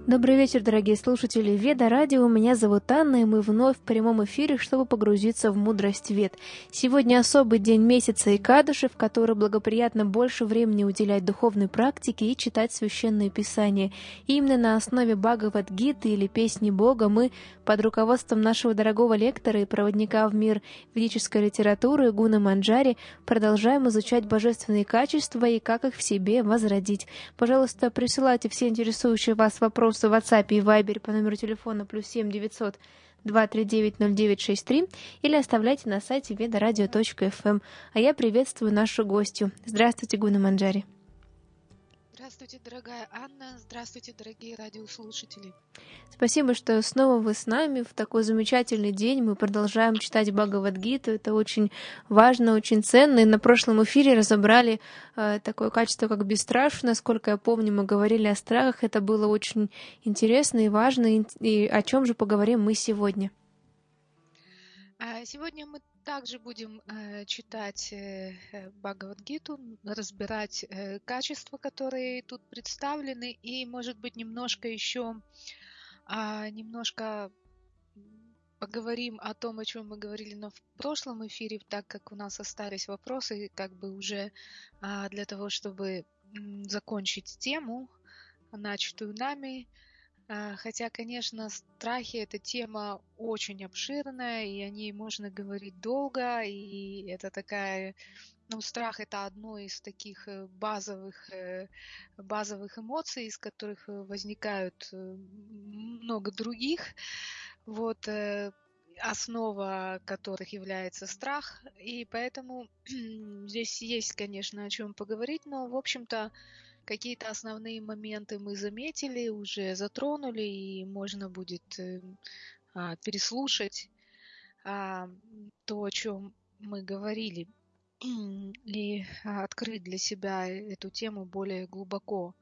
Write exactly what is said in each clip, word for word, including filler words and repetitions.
Добрый вечер, дорогие слушатели Веда Радио. Меня зовут Анна, и мы вновь в прямом эфире, чтобы погрузиться в мудрость Вед. Сегодня особый день месяца Экадаши, в который благоприятно больше времени уделять духовной практике и читать священные писания. И именно на основе Бхагавад-гиты или Песни Бога мы под руководством нашего дорогого лектора и проводника в мир ведической литературы Гуна Манджари продолжаем изучать божественные качества и как их в себе возродить. Пожалуйста, присылайте все интересующие вас вопросы в WhatsApp и Viber по номеру телефона плюс семь девятьсот два три девять ноль девять шесть три или оставляйте на сайте ведарадио точка эф эм. А я приветствую нашу гостью. Здравствуйте, Гуна Манджари. Здравствуйте, дорогая Анна. Здравствуйте, дорогие радиослушатели. Спасибо, что снова вы с нами в такой замечательный день. Мы продолжаем читать Бхагавад-гиту. Это очень важно, очень ценно. И на прошлом эфире разобрали э, такое качество, как бесстрашие. Насколько я помню, мы говорили о страхах. Это было очень интересно и важно. И, и о чем же поговорим мы сегодня? Сегодня мы также будем э, читать э, Бхагавад-гиту, разбирать э, качества, которые тут представлены, и, может быть, немножко еще э, немножко поговорим о том, о чем мы говорили на прошлом эфире, так как у нас остались вопросы, как бы уже э, для того, чтобы э, закончить тему, начатую нами. Хотя, конечно, страхи — это тема очень обширная, и о ней можно говорить долго, и это такая, ну, страх — это одно из таких базовых, базовых эмоций, из которых возникают много других, вот, основа которых является страх, и поэтому здесь есть, конечно, о чем поговорить, но, в общем-то, какие-то основные моменты мы заметили, уже затронули, и можно будет э, а, переслушать а, то, о чем мы говорили, и а, открыть для себя эту тему более глубоко.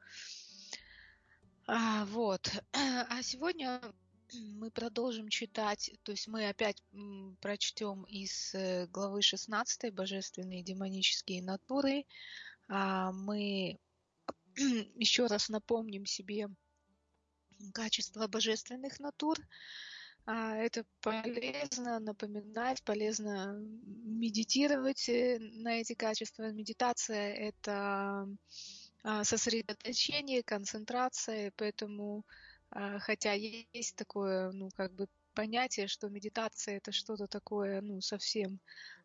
А, вот. А сегодня мы продолжим читать, то есть мы опять м, прочтем из э, главы шестнадцатой «Божественные демонические натуры». А, мы еще раз напомним себе качества божественных натур. Это полезно напоминать, полезно медитировать на эти качества. Медитация — это сосредоточение, концентрация, поэтому, хотя есть такое, ну, как бы понятие, что медитация — это что-то такое, ну, совсем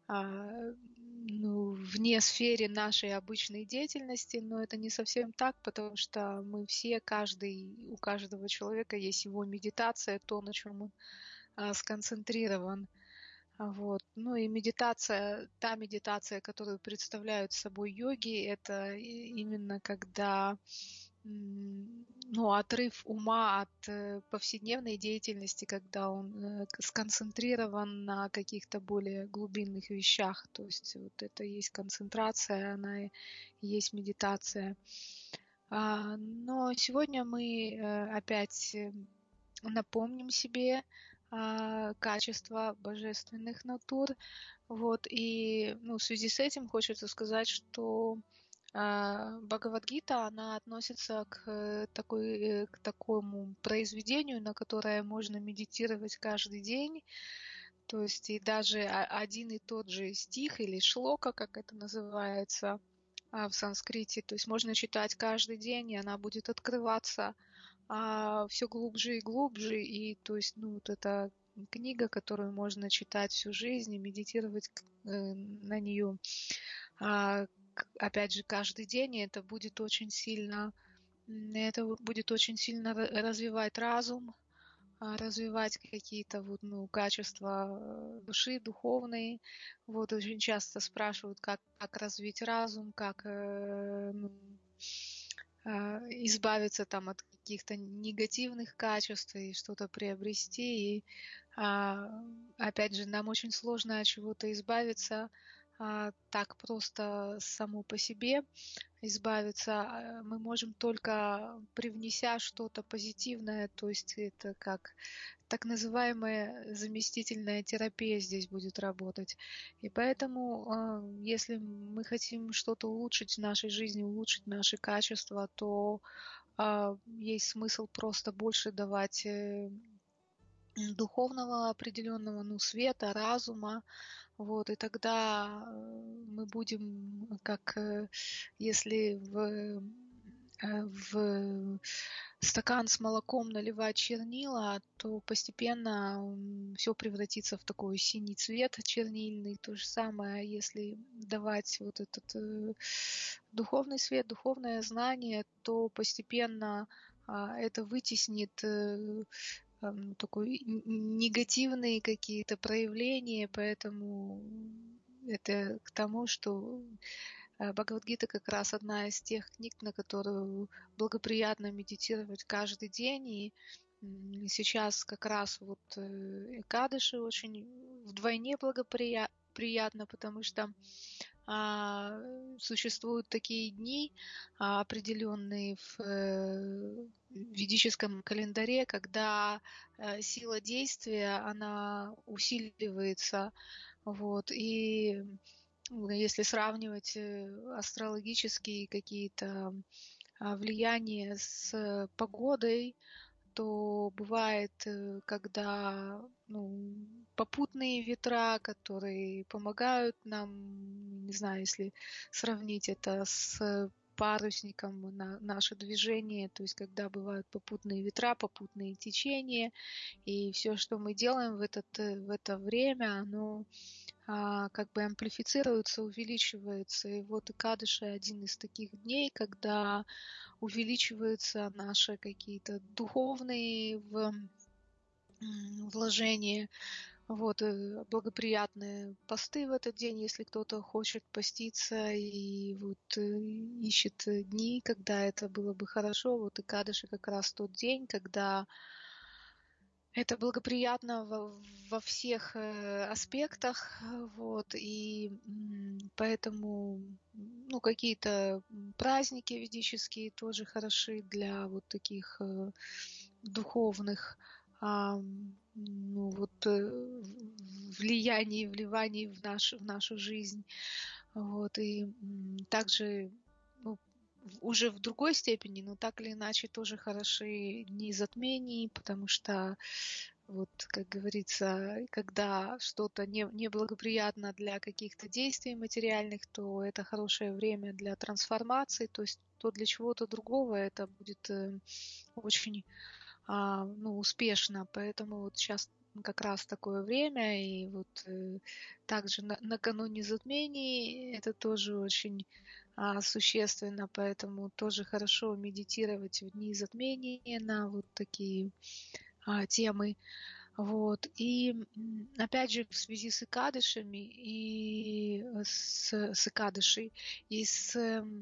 ну, вне сферы нашей обычной деятельности, но это не совсем так, потому что мы все, каждый, у каждого человека есть его медитация, то, на чем он а, сконцентрирован. Вот. Ну и медитация, та медитация, которую представляют собой йоги, это именно когда ну, отрыв ума от повседневной деятельности, когда он сконцентрирован на каких-то более глубинных вещах. То есть вот это и есть концентрация, она и есть медитация. Но сегодня мы опять напомним себе качества божественных натур. Вот. И ну, в связи с этим хочется сказать, что Бхагавад-гита, она относится к, такой, к такому произведению, на которое можно медитировать каждый день. То есть и даже один и тот же стих или шлока, как это называется в санскрите, то есть можно читать каждый день, и она будет открываться все глубже и глубже. И то есть, ну, вот эта книга, которую можно читать всю жизнь и медитировать на нее опять же, каждый день, и это будет очень сильно, это будет очень сильно развивать разум, развивать какие-то вот, ну, качества души, духовные. Вот очень часто спрашивают, как, как развить разум, как ну, избавиться там от каких-то негативных качеств и что-то приобрести. И опять же, нам очень сложно от чего-то избавиться так просто само по себе. Избавиться мы можем только привнеся что-то позитивное, то есть это как так называемая заместительная терапия здесь будет работать. И поэтому, если мы хотим что-то улучшить в нашей жизни, улучшить наши качества, то а, есть смысл просто больше давать э, духовного определенного, ну, света, разума, вот, и тогда э, мы будем, как э, если в, э, в стакан с молоком наливать чернила, то постепенно все превратится в такой синий цвет чернильный. То же самое, если давать вот этот э, духовный свет, духовное знание, то постепенно а, это вытеснит э, ам, такой негативные какие-то проявления, поэтому это к тому, что э, Бхагавад-гита как раз одна из тех книг, на которую благоприятно медитировать каждый день. И сейчас как раз вот э, Экадыши очень вдвойне благоприятно, потому что а, существуют такие дни а, определенные в э, ведическом календаре, когда э, сила действия, она усиливается. Вот, и если сравнивать э, астрологические какие-то а, влияния с погодой, то бывает, э, когда ну, попутные ветра, которые помогают нам, не знаю, если сравнить это с парусником на наше движение, то есть когда бывают попутные ветра, попутные течения, и все, что мы делаем в, этот, э, в это время, оно а, как бы амплифицируется, увеличивается. И вот и Кадыши один из таких дней, когда увеличиваются наши какие-то духовные в, вложения, вот, э, благоприятные посты в этот день, если кто-то хочет поститься и вот э, ищет дни, когда это было бы хорошо. Вот и Кадыши как раз тот день, когда это благоприятно во, во всех э, аспектах, вот, и м, поэтому, ну, какие-то праздники ведические тоже хороши для вот таких э, духовных, а, ну, вот, э, влияний, вливаний в, наш, в нашу жизнь, вот, и м, также, ну, уже в другой степени, но так или иначе тоже хороши дни затмений, потому что вот, как говорится, когда что-то не, неблагоприятно для каких-то действий материальных, то это хорошее время для трансформации, то есть то для чего-то другого это будет э, очень а, ну, успешно. Поэтому вот сейчас как раз такое время, и вот э, также на, накануне затмений это тоже очень а, существенно, поэтому тоже хорошо медитировать в дни затмения на вот такие а, темы. Вот. И опять же, в связи с Икадышами и с, с Икадышей, и с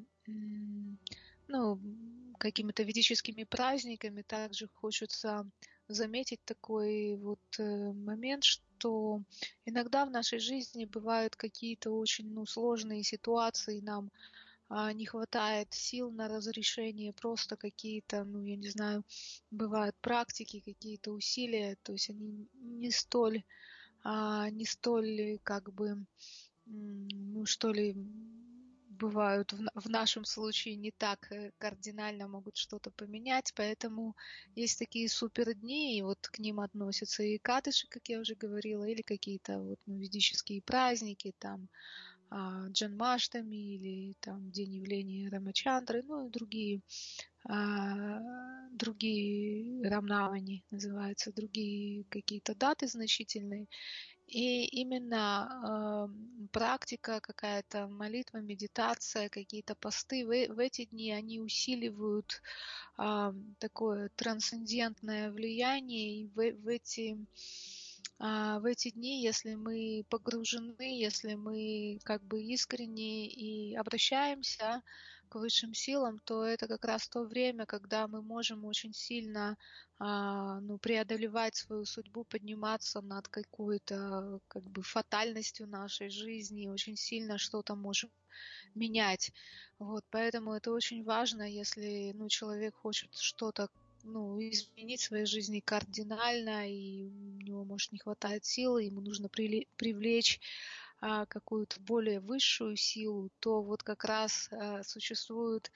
ну, какими-то ведическими праздниками, также хочется заметить такой вот э, момент, что иногда в нашей жизни бывают какие-то очень ну, сложные ситуации, нам а, не хватает сил на разрешение, просто какие-то, ну, я не знаю, бывают практики, какие-то усилия, то есть они не столь, а, не столь, как бы, ну, что ли, бывают в, в нашем случае не так э, кардинально могут что-то поменять, поэтому есть такие супер дни, и вот к ним относятся и кадыши, как я уже говорила, или какие-то вот ну, ведические праздники, там, а, Джанмаштами или там День явления Рамачандры, ну и другие, а, другие Рамнавани называются, другие какие-то даты значительные. И именно э, практика, какая-то молитва, медитация, какие-то посты в, в эти дни, они усиливают э, такое трансцендентное влияние. И в, в эти а, в эти дни, если мы погружены, если мы как бы искренне и обращаемся к высшим силам, то это как раз то время, когда мы можем очень сильно а, ну, преодолевать свою судьбу, подниматься над какой-то как бы фатальностью нашей жизни, очень сильно что-то можем менять. Вот, поэтому это очень важно, если ну, человек хочет что-то ну, изменить в своей жизни кардинально, и у него, может, не хватает силы, ему нужно привлечь а, какую-то более высшую силу, то вот как раз а, существуют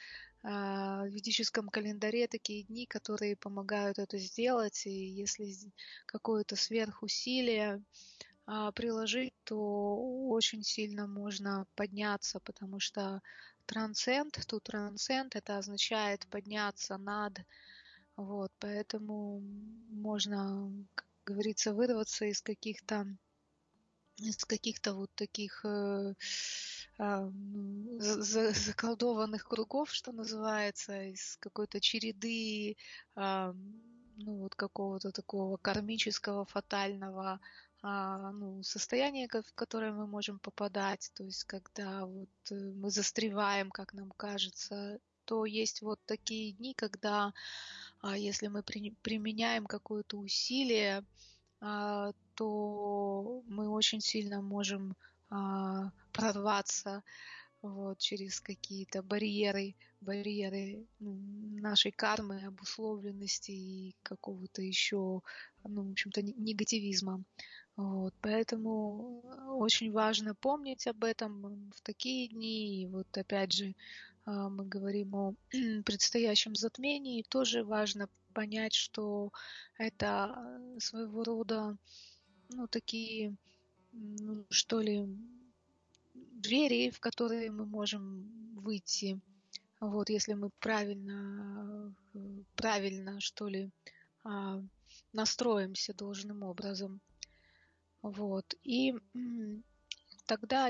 в ведическом календаре такие дни, которые помогают это сделать, и если какое-то сверхусилие приложить, то очень сильно можно подняться, потому что трансцент, тут трансцент, это означает подняться над, вот, поэтому можно, как говорится, вырваться из каких-то из каких-то вот таких э, э, за, заколдованных кругов, что называется, из какой-то череды э, ну вот какого-то такого кармического, фатального а, ну, состояния, в которое мы можем попадать, то есть когда вот мы застреваем, как нам кажется, то есть вот такие дни, когда а, если мы при, применяем какое-то усилие, а, то мы очень сильно можем а, прорваться вот, через какие-то барьеры, барьеры нашей кармы, обусловленности и какого-то еще, ну, в общем-то, негативизма. Вот, поэтому очень важно помнить об этом в такие дни. И вот опять же мы говорим о предстоящем затмении. Тоже важно понять, что это своего рода, ну, такие, ну, что ли, двери, в которые мы можем выйти, вот, если мы правильно, правильно, что ли, настроимся должным образом. Вот, и тогда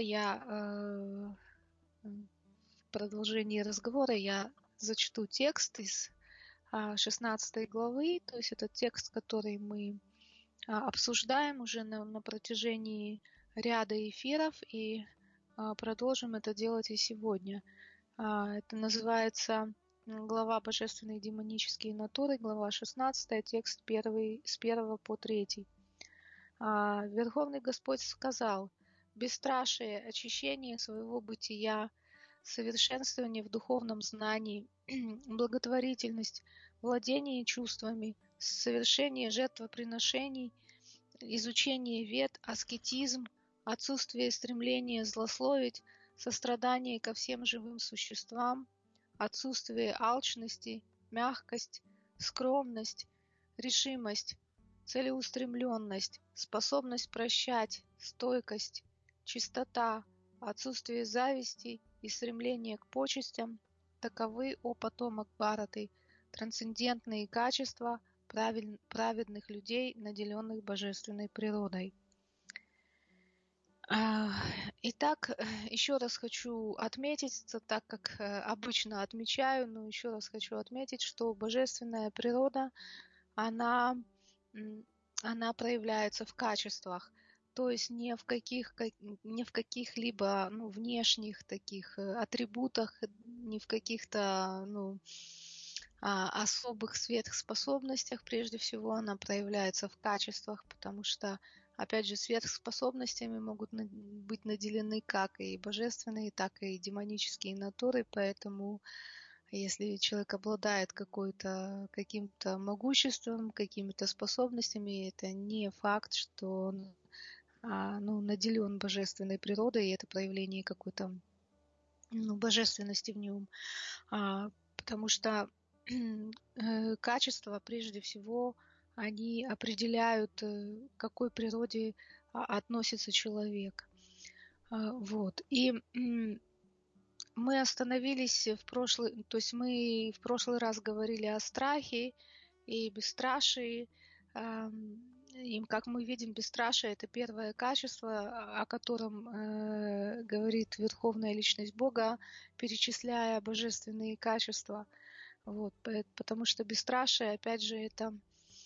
я в продолжении разговора я зачту текст из шестнадцатой главы, то есть это текст, который мы обсуждаем уже на, на протяжении ряда эфиров, и продолжим это делать и сегодня. Это называется глава «Божественные демонические натуры», глава шестнадцатая, текст первый, с первого по третий. Верховный Господь сказал: «Бесстрашие, очищение своего бытия, совершенствование в духовном знании, благотворительность, владение чувствами, совершение жертвоприношений, изучение вед, аскетизм, отсутствие стремления злословить, сострадание ко всем живым существам, отсутствие алчности, мягкость, скромность, решимость, целеустремленность, способность прощать, стойкость, чистота, отсутствие зависти и стремление к почестям — таковы, о потомок Бхараты, трансцендентные качества праведных людей, наделенных божественной природой». Итак, еще раз хочу отметить, так как обычно отмечаю, но еще раз хочу отметить, что божественная природа, она, она проявляется в качествах, то есть не в каких, не в каких-либо, ну, внешних таких атрибутах, не в каких-то, ну, особых сверхспособностях. Прежде всего она проявляется в качествах, потому что, опять же, сверхспособностями могут быть наделены как и божественные, так и демонические натуры, поэтому если человек обладает какой-то, каким-то могуществом, какими-то способностями, это не факт, что он а, ну, наделен божественной природой, и это проявление какой-то, ну, божественности в нем. А, потому что качества, прежде всего, они определяют, к какой природе относится человек. Вот. И мы остановились в прошлый, то есть мы в прошлый раз говорили о страхе и бесстрашии. И, как мы видим, бесстрашие — это первое качество, о котором э, говорит Верховная Личность Бога, перечисляя божественные качества. Вот, потому что бесстрашие, опять же, это,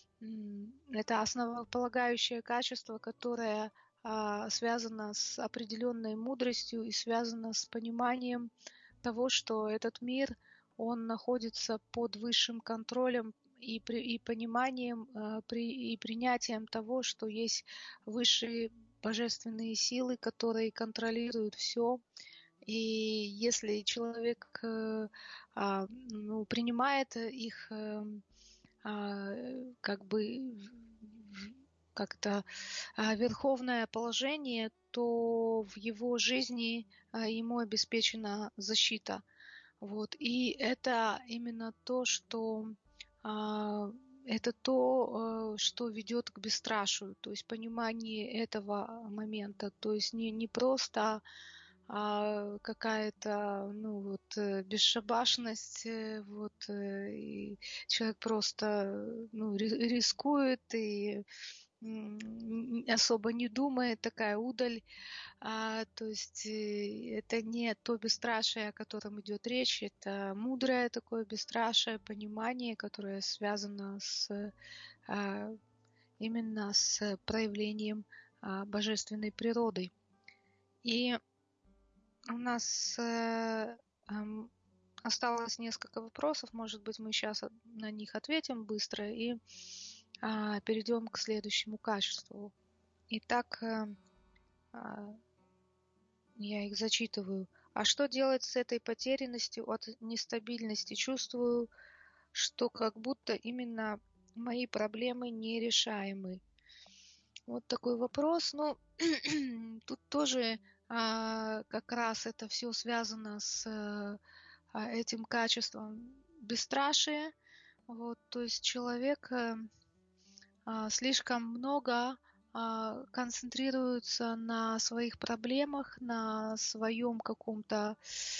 это основополагающее качество, которое а, связано с определенной мудростью и связано с пониманием того, что этот мир, он находится под высшим контролем и, при, и пониманием а, при, и принятием того, что есть высшие божественные силы, которые контролируют все. И если человек а, ну, принимает их а, как бы как-то а, верховное положение, то в его жизни а, ему обеспечена защита. Вот. И это именно то, что а, это то, э, что ведет к бесстрашию, то есть понимание этого момента, то есть не, не просто а, какая-то, ну вот, э, бесшабашность, э, вот, э, и человек просто, э, ну, ри- рискует и м, особо не думает, такая удаль, а, то есть э, это не то бесстрашие, о котором идет речь, это мудрое такое бесстрашие, понимание, которое связано с а, именно с проявлением а, божественной природы. И у нас э, ам, осталось несколько вопросов, может быть, мы сейчас на них ответим быстро и а, перейдем к следующему качеству. Итак, э, а, я их зачитываю. А что делать с этой потерянностью от нестабильности? Чувствую, что как будто именно мои проблемы нерешаемы. Вот такой вопрос. Ну, тут тоже а, как раз это все связано с а, этим качеством бесстрашия. Вот, то есть человек э, а, слишком много а, концентрируется на своих проблемах, на своем каком-то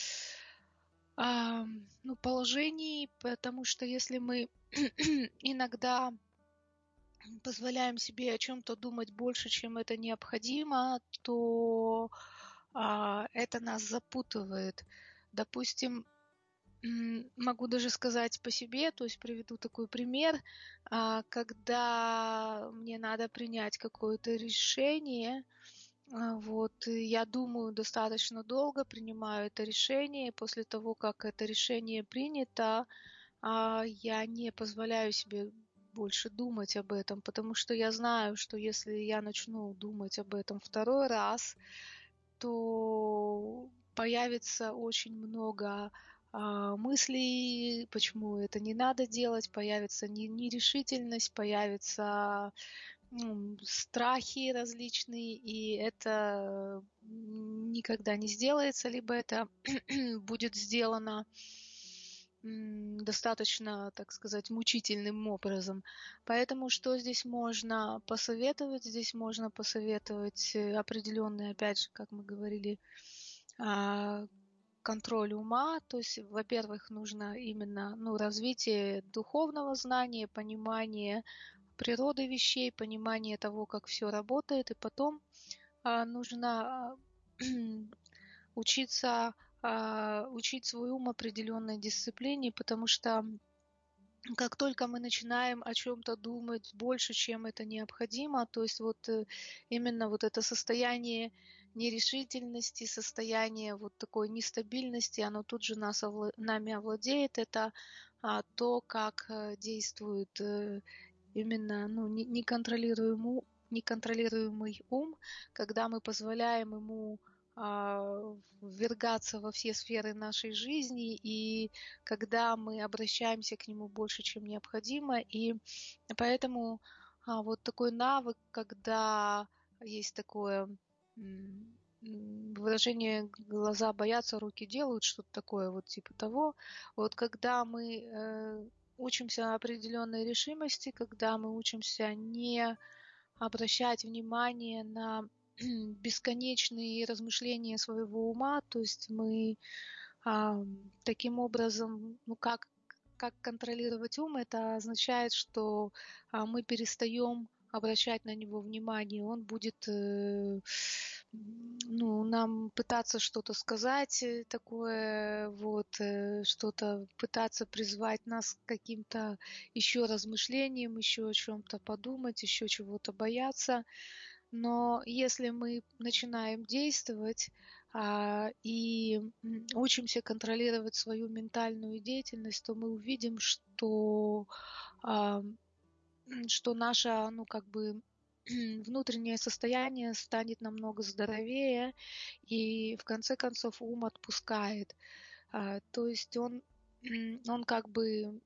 а, ну, положении, потому что если мы иногда позволяем себе о чем-то думать больше, чем это необходимо, то а, это нас запутывает. Допустим, м, могу даже сказать по себе, то есть приведу такой пример, а, когда мне надо принять какое-то решение, а, вот, и я думаю достаточно долго, принимаю это решение, и после того, как это решение принято, а, я не позволяю себе больше думать об этом, потому что я знаю, что если я начну думать об этом второй раз, то появится очень много а, мыслей, почему это не надо делать, появится не- нерешительность, появятся м, страхи различные, и это м, никогда не сделается, либо это будет сделано м, достаточно, так сказать, мучительным образом. Поэтому что здесь можно посоветовать? Здесь можно посоветовать э, определенные, опять же, как мы говорили, а, контроль ума. То есть, во-первых, нужно именно ну, развитие духовного знания, понимание природы вещей, понимание того, как все работает, и потом а, нужно а, учиться а, учить свой ум определенной дисциплине, потому что как только мы начинаем о чем-то думать больше, чем это необходимо, то есть вот э, именно вот это состояние нерешительности, состояние вот такой нестабильности, оно тут же нас, овла- нами овладеет. Это а, то, как э, действует э, именно ну, не- неконтролируемый, неконтролируемый ум, когда мы позволяем ему а, ввергаться во все сферы нашей жизни, и когда мы обращаемся к нему больше, чем необходимо. И поэтому а, вот такой навык, когда есть такое м, м, выражение «глаза боятся, руки делают», что-то такое вот типа того. Вот когда мы э, учимся определенной решимости, когда мы учимся не обращать внимание на бесконечные размышления своего ума, то есть мы а, таким образом, ну как, как контролировать ум, это означает, что а, мы перестаем обращать на него внимание, он будет э, ну, нам пытаться что-то сказать э, такое, вот, э, что-то пытаться призвать нас к каким-то еще размышлениям, еще о чем-то подумать, еще чего-то бояться. Но если мы начинаем действовать а, и м, учимся контролировать свою ментальную деятельность, то мы увидим, что, а, м, что наше, ну, как бы внутреннее состояние станет намного здоровее, и в конце концов ум отпускает. А, то есть он, м, он как бы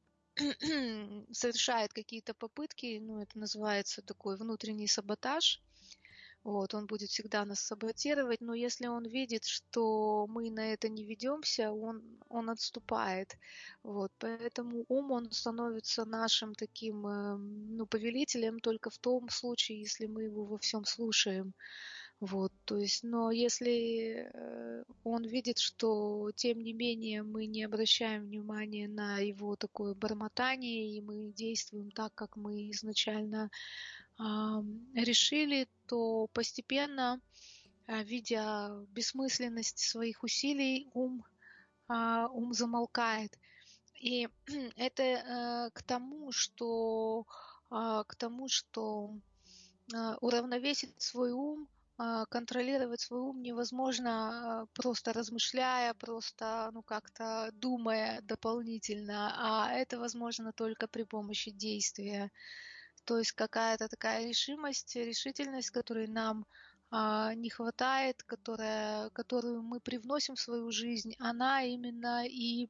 совершает какие-то попытки, ну, это называется такой внутренний саботаж, Вот, он будет всегда нас саботировать, но если он видит, что мы на это не ведемся, он, он отступает. Вот, поэтому ум, он становится нашим таким, э, ну, повелителем только в том случае, если мы его во всем слушаем. Вот, то есть, но если э, он видит, что тем не менее мы не обращаем внимания на его такое бормотание, и мы действуем так, как мы изначально ам, решили, то постепенно, а, видя бессмысленность своих усилий, ум, а, ум замолкает. И это э, к тому, что, а, к тому, что а, уравновесить свой ум, а, контролировать свой ум невозможно а, просто размышляя, просто ну, как-то думая дополнительно, а это возможно только при помощи действия. То есть какая-то такая решимость, решительность, которой нам а, не хватает, которая, которую мы привносим в свою жизнь, она именно и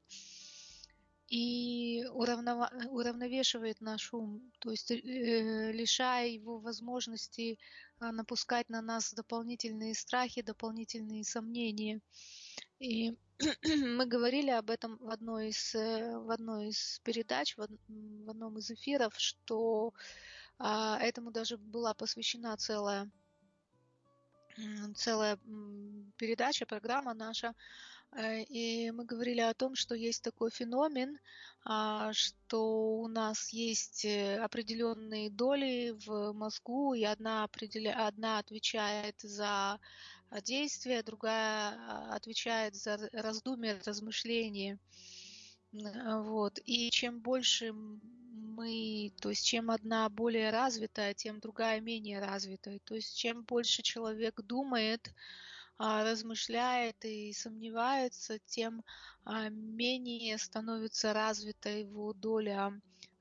и уравнова- уравновешивает наш ум, то есть э, лишая его возможности а, напускать на нас дополнительные страхи, дополнительные сомнения. И мы говорили об этом в одной из, э, в одной из передач, в, од- в одном из эфиров, что а, этому даже была посвящена целая, м, целая м, передача, программа наша. Э, И мы говорили о том, что есть такой феномен, а, что у нас есть э, определенные доли в мозгу, и одна, определя... одна отвечает за а, действие, другая а, отвечает за р- раздумие, размышление. Н- а, Вот. И чем больше м- мы, то есть чем одна более развитая, тем другая менее развитая. То есть чем больше человек думает, а, размышляет и сомневается, тем а, менее становится развита его доля,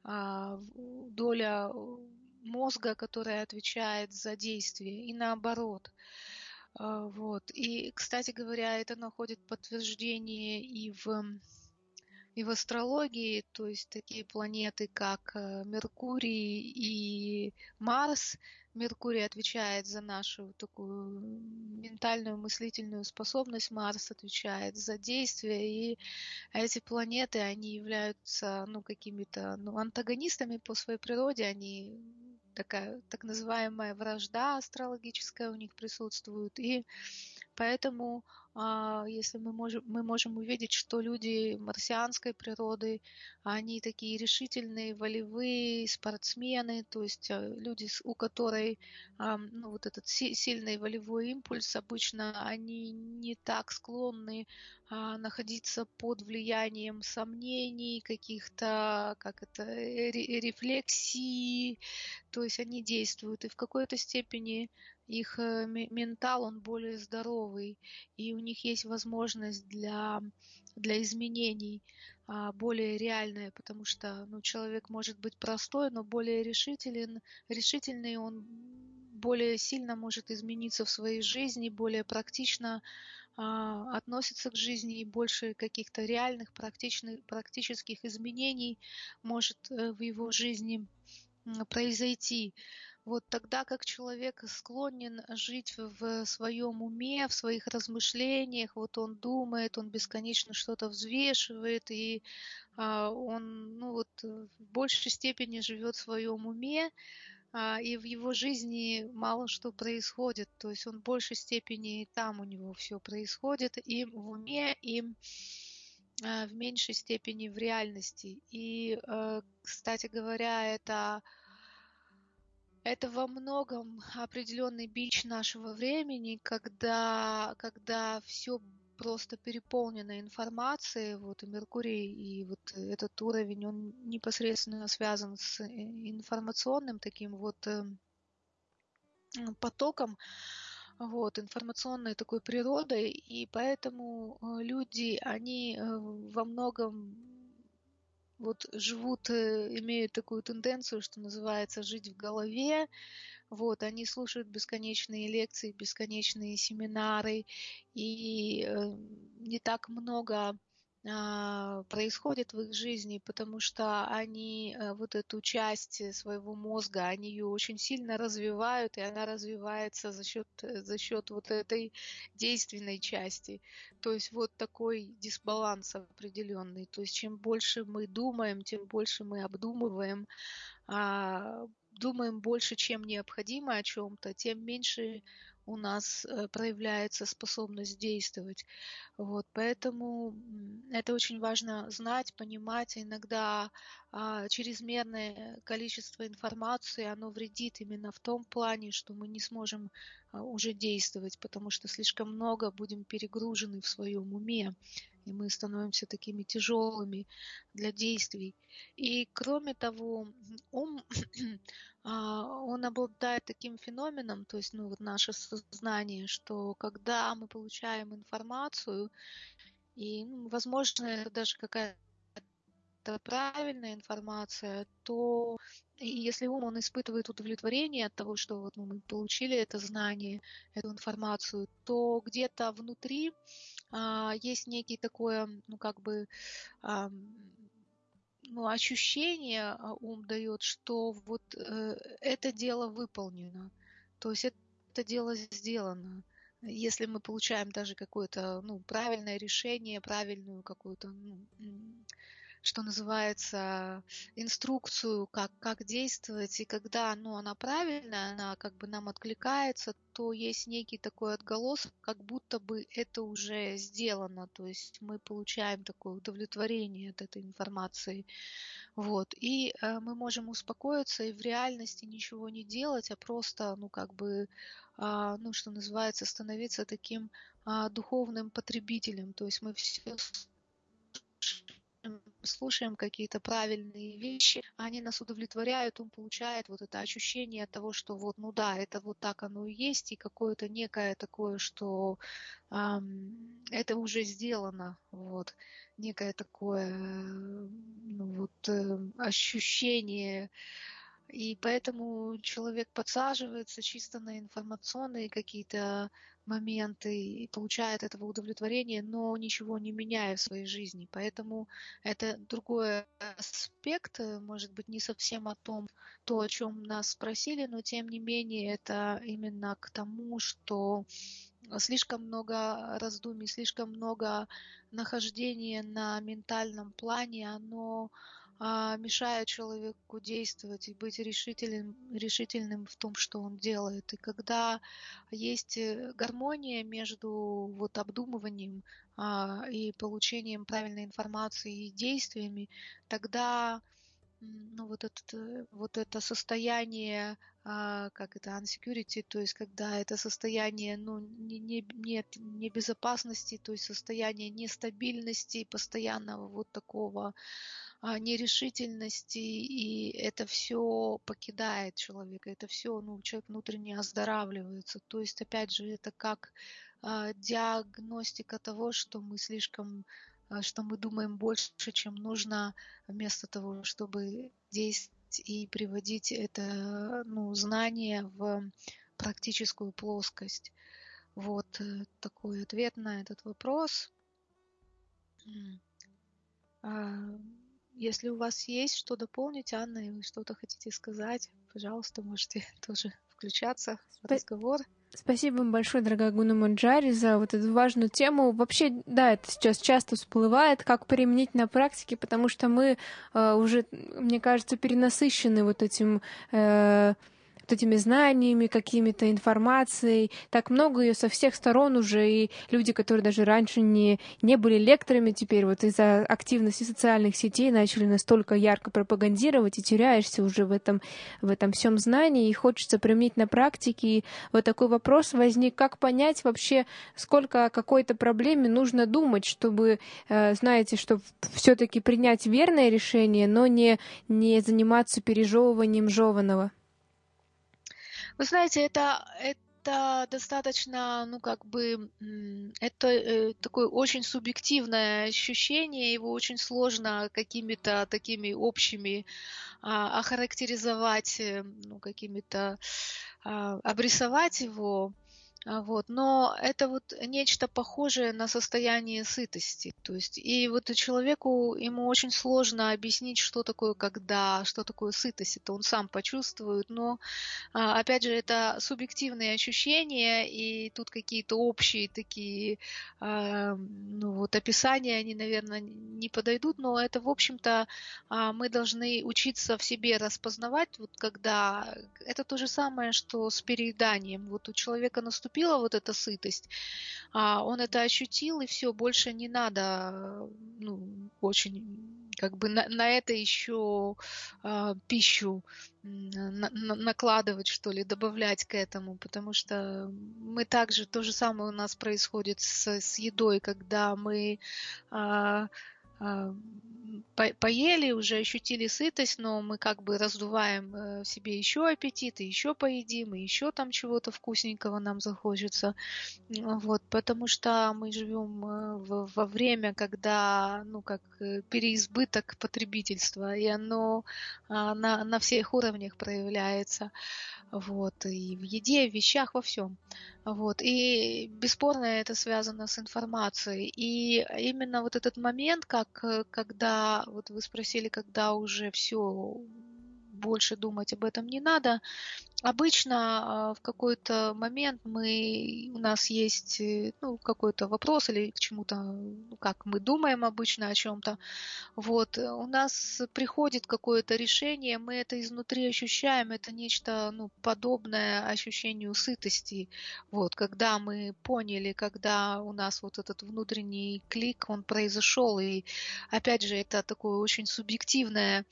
а, в- доля э, мозга, которая отвечает за действие, и наоборот. А, Вот. И, кстати говоря, это находит подтверждение и в и в астрологии, то есть такие планеты, как э, Меркурий и Марс. Меркурий отвечает за нашу такую ментальную мыслительную способность, Марс отвечает за действие, и эти планеты, они являются ну, какими-то ну, антагонистами по своей природе, они такая так называемая вражда астрологическая у них присутствует, и поэтому, а, если мы можем, мы можем увидеть, что люди марсианской природы, они такие решительные, волевые, спортсмены, то есть э, люди, с- у которой ам, ну, вот этот си- сильный волевой импульс, обычно они не так склонны а, находиться под влиянием сомнений, каких-то, как это, э, ре- рефлексий, то есть они действуют. И в какой-то степени их э, ме- ментал, он более здоровый, и у них есть возможность для, для изменений а, более реальная, потому что ну, человек может быть простой, но более решителен, решительный, он более сильно может измениться в своей жизни, более практично а, относится к жизни, и больше каких-то реальных практичных, практических изменений может э, в его жизни м, произойти. Вот тогда как человек склонен жить в своем уме, в своих размышлениях, вот он думает, он бесконечно что-то взвешивает, и а, он ну, вот, э, в большей степени живет в своем уме, а, и в его жизни мало что происходит. То есть он в большей степени там у него все происходит и в уме, и а, в меньшей степени в реальности. И, э, кстати говоря, это это во многом определенный бич нашего времени, когда, когда все просто переполнено информацией, вот и Меркурий, и вот этот уровень, он непосредственно связан с э, информационным таким вот э, потоком, вот, информационной такой природой, и поэтому э, люди, они э, во многом вот живут, э, имеют такую тенденцию, что называется, жить в голове, вот, они слушают бесконечные лекции, бесконечные семинары, и э, не так много а, происходит в их жизни, потому что они э, вот эту часть э, своего мозга, они ее очень сильно развивают, и она развивается за счет, э, за счет вот этой действенной части. То есть вот такой дисбаланс определенный. То есть чем больше мы думаем, тем больше мы обдумываем, а, думаем больше, чем необходимо о чем-то, тем меньше у нас э, проявляется способность действовать. Вот, поэтому м, это очень важно знать, понимать. Иногда а, чрезмерное количество информации, оно вредит именно в том плане, что мы не сможем а, уже действовать, потому что слишком много будем перегружены в своем уме, и мы становимся такими тяжелыми для действий. И кроме того, м, ум, а, он обладает таким феноменом, то есть ну, вот наше сознание, что когда мы получаем информацию, и, ну, возможно, это даже какая-то правильная информация, то и если ум, он испытывает удовлетворение от того, что вот, ну, мы получили это знание, эту информацию, то где-то внутри а, есть некий такое, ну, как бы, ам, ну, ощущение, а, ум дает, что вот э, это дело выполнено, то есть это, это дело сделано. Если мы получаем даже какое-то, ну, правильное решение, правильную какую-то, ну, м, что называется, инструкцию, как, как действовать, и когда, ну, она правильная, она как бы нам откликается, то есть некий такой отголосок, как будто бы это уже сделано, то есть мы получаем такое удовлетворение от этой информации. Вот. И э, мы можем успокоиться и в реальности ничего не делать, а просто, ну, как бы, а, ну, что называется, становиться таким а, духовным потребителем. То есть мы все слушаем какие-то правильные вещи, они нас удовлетворяют, он получает вот это ощущение того, что вот, ну да, это вот так оно и есть, и какое-то некое такое, что ам, это уже сделано, вот, некое такое, э, ну вот, э, ощущение, и поэтому человек подсаживается чисто на информационные какие-то моменты и получает этого удовлетворения, но ничего не меняя в своей жизни. Поэтому это другой аспект, э, может быть, не совсем о том, то, о чем нас спросили, но тем не менее это именно к тому, что слишком много раздумий, слишком много нахождения на ментальном плане, оно а, мешает человеку действовать и быть решительным, решительным в том, что он делает. И когда есть э, гармония между вот обдумыванием а, и получением правильной информации и действиями, тогда м, ну, вот, этот, э, вот это состояние, а, как это, unsecurity, то есть когда это состояние, ну, не, не, нет небезопасности, то есть состояние нестабильности, постоянного вот такого а, нерешительности, и это все покидает человека, это все, ну, человек внутренне оздоравливается. То есть, опять же, это как а, диагностика того, что мы слишком, а, что мы думаем больше, чем нужно, вместо того, чтобы действовать и приводить это, ну, знание в практическую плоскость. Вот э, такой ответ на этот вопрос. М. А, Если у вас есть что дополнить, Анна, и вы что-то хотите сказать, пожалуйста, можете тоже включаться в Спа- разговор. Спасибо вам большое, дорогая Гуна Манджари, за вот эту важную тему. Вообще, да, это сейчас часто всплывает, как применить на практике, потому что мы э, уже, мне кажется, перенасыщены вот этим э, вот этими знаниями, какими-то информацией. Так много ее со всех сторон уже, и люди, которые даже раньше не, не были лекторами, теперь вот из-за активности социальных сетей начали настолько ярко пропагандировать, и теряешься уже в этом, в этом всем знании, и хочется применить на практике. И вот такой вопрос возник, как понять вообще, сколько о какой-то проблеме нужно думать, чтобы, э, знаете, чтобы все-таки принять верное решение, но не, не заниматься пережевыванием жеваного. Вы знаете, это, это достаточно, ну, как бы, м, это э, такое очень субъективное ощущение, его очень сложно какими-то такими общими а, охарактеризовать, э, ну, какими-то, а, обрисовать его. А, вот, но это вот нечто похожее на состояние сытости. То есть, и вот и человеку, ему очень сложно объяснить, что такое когда, что такое сытость. Это он сам почувствует, но, а, опять же, это субъективные ощущения, и тут какие-то общие такие, а, ну вот описания, они, наверное, не подойдут, но это, в общем-то, а, мы должны учиться в себе распознавать, вот когда это то же самое, что с перееданием. Вот у человека наступила вот эта сытость, а, он это ощутил, и все, больше не надо, ну, очень как бы на, на это еще а, пищу м, на- на- накладывать, что ли, добавлять к этому, потому что мы также, то же самое у нас происходит с, с едой, когда мы а, а, по- поели, уже ощутили сытость, но мы как бы раздуваем э, в себе еще аппетит, и еще поедим, и еще там чего-то вкусненького нам захочется. М, Вот, потому что мы живем э, в- во время, когда, ну, как э, переизбыток потребительства, и оно а, на, на всех уровнях проявляется. Вот, и в еде, в вещах, во всем. Вот, и бесспорно это связано с информацией. И именно вот этот момент, как, э, когда, вот вы спросили, когда уже все, больше думать об этом не надо. Обычно а, в какой-то момент мы, у нас есть э, ну, какой-то вопрос или к чему-то, ну, как мы думаем обычно о чем-то, вот, э, у нас приходит какое-то решение, мы это изнутри ощущаем, это нечто, ну, подобное ощущению сытости. Вот, когда мы поняли, когда у нас вот этот внутренний клик, он произошел, и опять же, это такое очень субъективное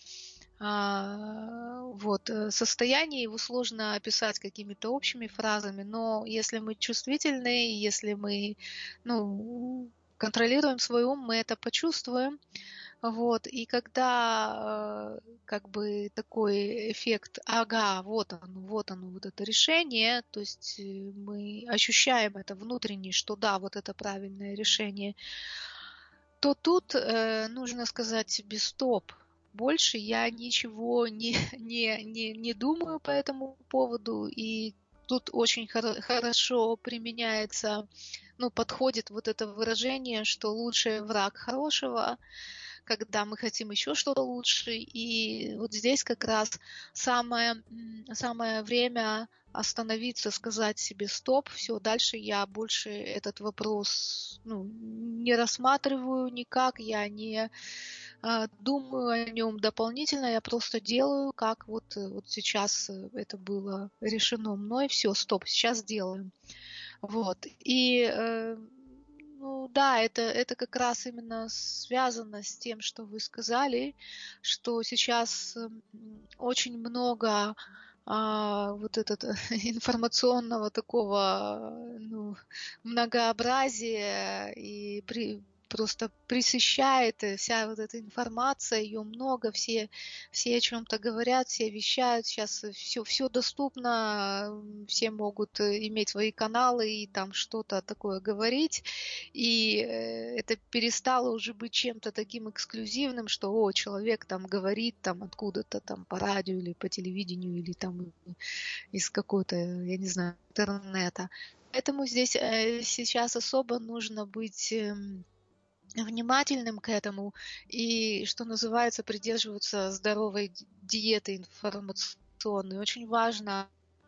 а, вот, э, состояние, его сложно описать какими-то общими фразами, но если мы чувствительны, если мы, ну, контролируем свой ум, мы это почувствуем. Вот, и когда, э, как бы такой эффект: "Ага, вот оно, вот оно, вот это решение", то есть, э, мы ощущаем это внутренне, что да, вот это правильное решение, то тут, э, нужно сказать себе: "Стоп, больше я ничего не не не не думаю по этому поводу". И тут очень хоро хорошо применяется, ну, подходит вот это выражение, что лучший враг хорошего, когда мы хотим еще что-то лучше. И вот здесь как раз самое, м, самое время остановиться, сказать себе: "Стоп, все, дальше я больше этот вопрос, ну, не рассматриваю никак, я не, а, думаю о нем дополнительно, я просто делаю, как вот, э, вот сейчас, э, это было решено мной. Все, стоп, сейчас делаем". Вот. И, э, ну да, это, это как раз именно связано с тем, что вы сказали, что сейчас м, очень много а, вот этот информационного такого, ну, многообразия и при, просто пресыщает э, вся вот эта информация, ее много, все, все о чем-то говорят, все вещают, сейчас все, все доступно, м, все могут э, иметь свои каналы и там что-то такое говорить, и э, это перестало уже быть чем-то таким эксклюзивным, что, о, человек там говорит там откуда-то там по радио или по телевидению или там из какого-то, я не знаю, интернета. Поэтому здесь э, сейчас особо нужно быть эм, внимательным к этому и, что называется, придерживаться здоровой ди- диеты информационной. Очень важно,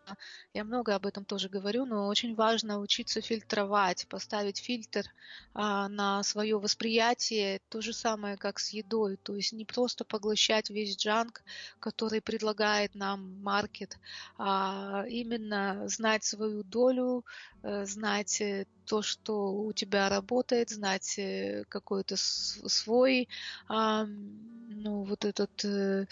я много об этом тоже говорю, но очень важно учиться фильтровать, поставить фильтр а, на свое восприятие. То же самое, как с едой. То есть не просто поглощать весь джанк, который предлагает нам маркет, а именно знать свою долю, э, знать э, то, что у тебя работает, знать э, какой-то с- свой, ам, ну, вот этот, э,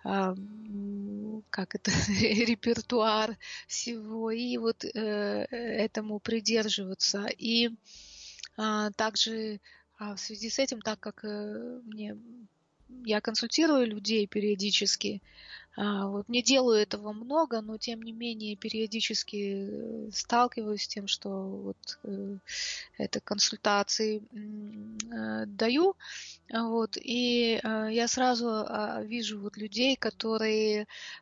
ам, как это, репертуар всего, и вот э, этому придерживаться. И а, также а, в связи с этим, так как э, мне я консультирую людей периодически, а, вот не делаю этого много, но тем не менее периодически э, сталкиваюсь с тем, что вот э, это консультации м, э, даю. Вот, и э, я сразу а, вижу вот людей, которые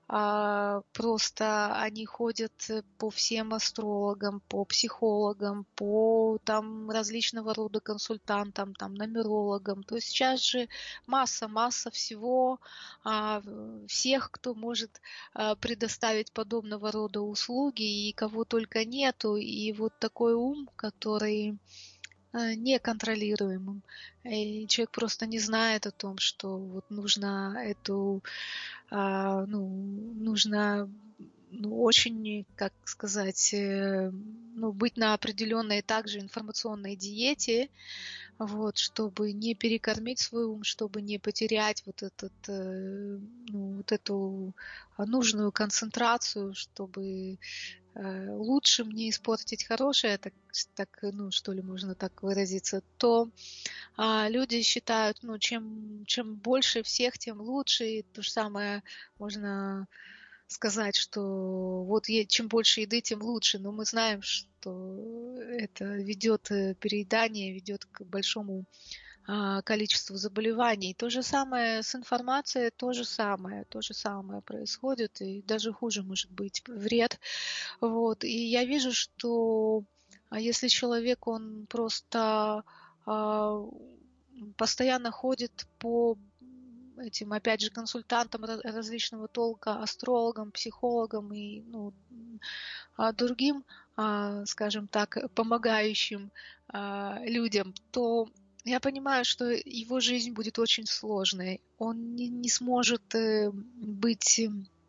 а, просто они ходят э, по всем астрологам, по психологам, по там различного рода консультантам, там нумерологам. То есть сейчас же масса, масса всего, а, в- всех, кто может а, предоставить подобного рода услуги, и кого только нету. И вот такой ум, который э, неконтролируемым. И человек просто не знает о том, что вот нужно эту, а, ну, нужно ну, очень, как сказать, э, ну, быть на определенной также информационной диете, вот, чтобы не перекормить свой ум, чтобы не потерять вот этот, э, ну, вот эту а, нужную концентрацию, чтобы э, лучше мне испортить хорошее, так, так, ну, что ли, можно так выразиться, то а, люди считают, ну, чем, чем больше всех, тем лучше. И то же самое можно сказать, что вот е- чем больше еды, тем лучше. Но мы знаем, что это ведет э, переедание, ведет к большому а, количеству заболеваний. То же самое с информацией, то же самое, то же самое происходит, и даже хуже может быть вред. Вот. И я вижу, что а, если человек, он просто а, постоянно ходит по этим, опять же, консультантам раз- различного толка, астрологам, психологам и ну, а, другим, а, скажем так, помогающим а, людям, то я понимаю, что его жизнь будет очень сложной. Он не, не сможет э, быть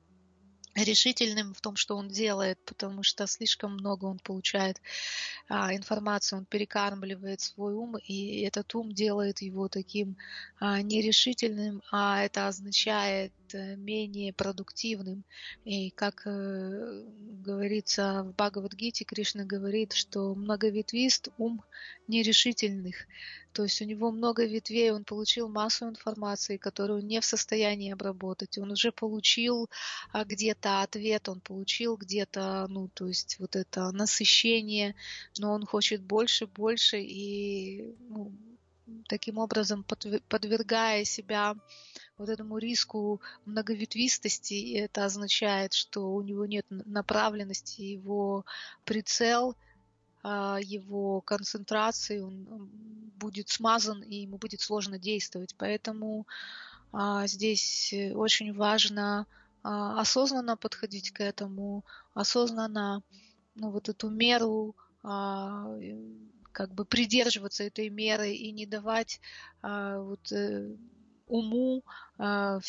решительным в том, что он делает, потому что слишком много он получает а, информации, он перекармливает свой ум, и этот ум делает его таким а, нерешительным, а это означает э, менее продуктивным. И как э, говорится в Бхагавад-гите, Кришна говорит, что многоветвист ум нерешительных. То есть у него много ветвей, он получил массу информации, которую не в состоянии обработать. Он уже получил а, где-то ответ, он получил где-то, ну, то есть вот это насыщение, но он хочет больше, больше, и ну, таким образом подвергая себя вот этому риску многоветвистости, и это означает, что у него нет направленности, его прицел, а, его концентрации, он будет смазан, и ему будет сложно действовать. Поэтому а, здесь очень важно а, осознанно подходить к этому, осознанно ну, вот эту меру, а, как бы придерживаться этой меры и не давать а, вот, э, уму а,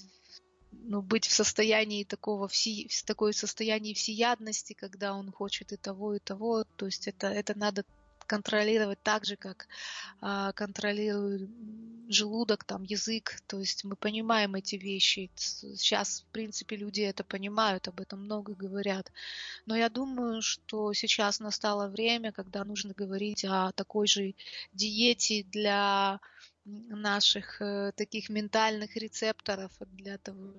ну, быть в состоянии такого, все, в такое состояние всеядности, когда он хочет и того, и того. То есть это, это надо контролировать так же, как а, контролирует желудок, там, язык. То есть мы понимаем эти вещи. Сейчас, в принципе, люди это понимают, об этом много говорят. Но я думаю, что сейчас настало время, когда нужно говорить о такой же диете для наших э, таких ментальных рецепторов, для того,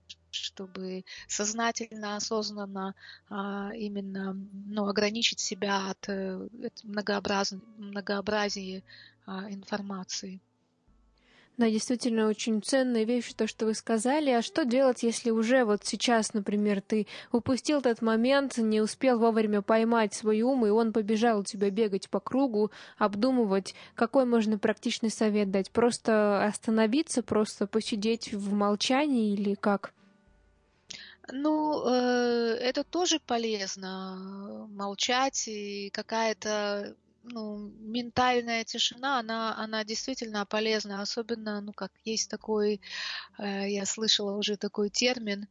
чтобы сознательно, осознанно а, именно ну, ограничить себя от, э, от многообраз... многообразия а, информации. Да, действительно, очень ценная вещь, то, что вы сказали. А что делать, если уже вот сейчас, например, ты упустил этот момент, не успел вовремя поймать свой ум, и он побежал у тебя бегать по кругу, обдумывать, какой можно практичный совет дать? Просто остановиться, просто посидеть в молчании или как? Ну, э, это тоже полезно, э, молчать и какая-то ну, ментальная тишина, она, она действительно полезна, особенно, ну, как есть такой, э, я слышала уже такой термин,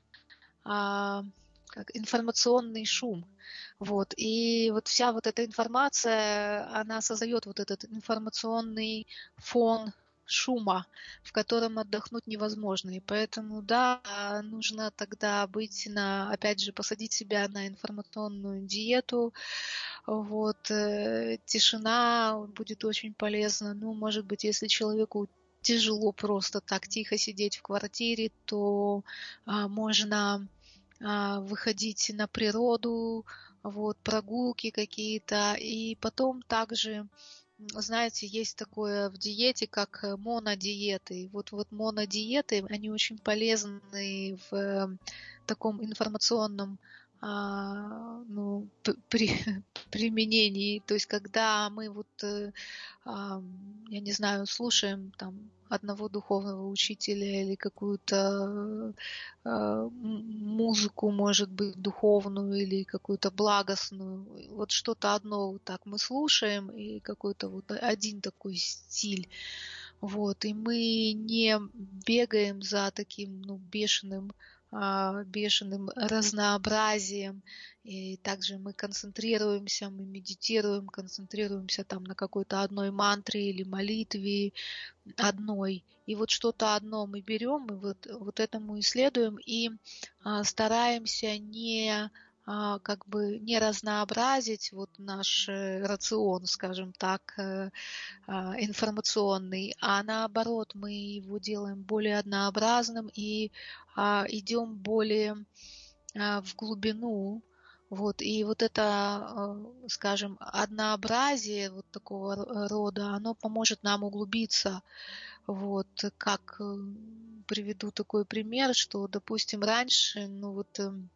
а, как информационный шум. Вот. И вот вся вот эта информация, она создает вот этот информационный фон шума, в котором отдохнуть невозможно. И поэтому, да, нужно тогда быть на, опять же, посадить себя на информационную диету. Вот. э, Тишина будет очень полезна. Ну, может быть, если человеку тяжело просто так тихо сидеть в квартире, то а, можно а, выходить на природу, вот, прогулки какие-то, и потом также знаете, есть такое в диете, как э, монодиеты. Вот, вот монодиеты, они очень полезны в э, таком информационном а, ну, п- при, применении. То есть, когда мы вот, э, а, я не знаю, слушаем там одного духовного учителя или какую-то э, м- музыку, может быть, духовную или какую-то благостную. Вот что-то одно вот так мы слушаем, и какой-то вот один такой стиль. Вот, и мы не бегаем за таким, ну, бешеным, а, бешеным разнообразием. И также мы концентрируемся, мы медитируем, концентрируемся там на какой-то одной мантре или молитве, одной. И вот что-то одно мы берем, и вот, вот этому исследуем, и а, стараемся не а, как бы не разнообразить вот наш э, рацион, скажем так, э, а, информационный, а наоборот мы его делаем более однообразным и а, идем более а, в глубину. Вот, и вот это, а, скажем, однообразие вот такого р- рода, оно поможет нам углубиться. Вот, как э, приведу такой пример, что, допустим, раньше, ну вот, эм,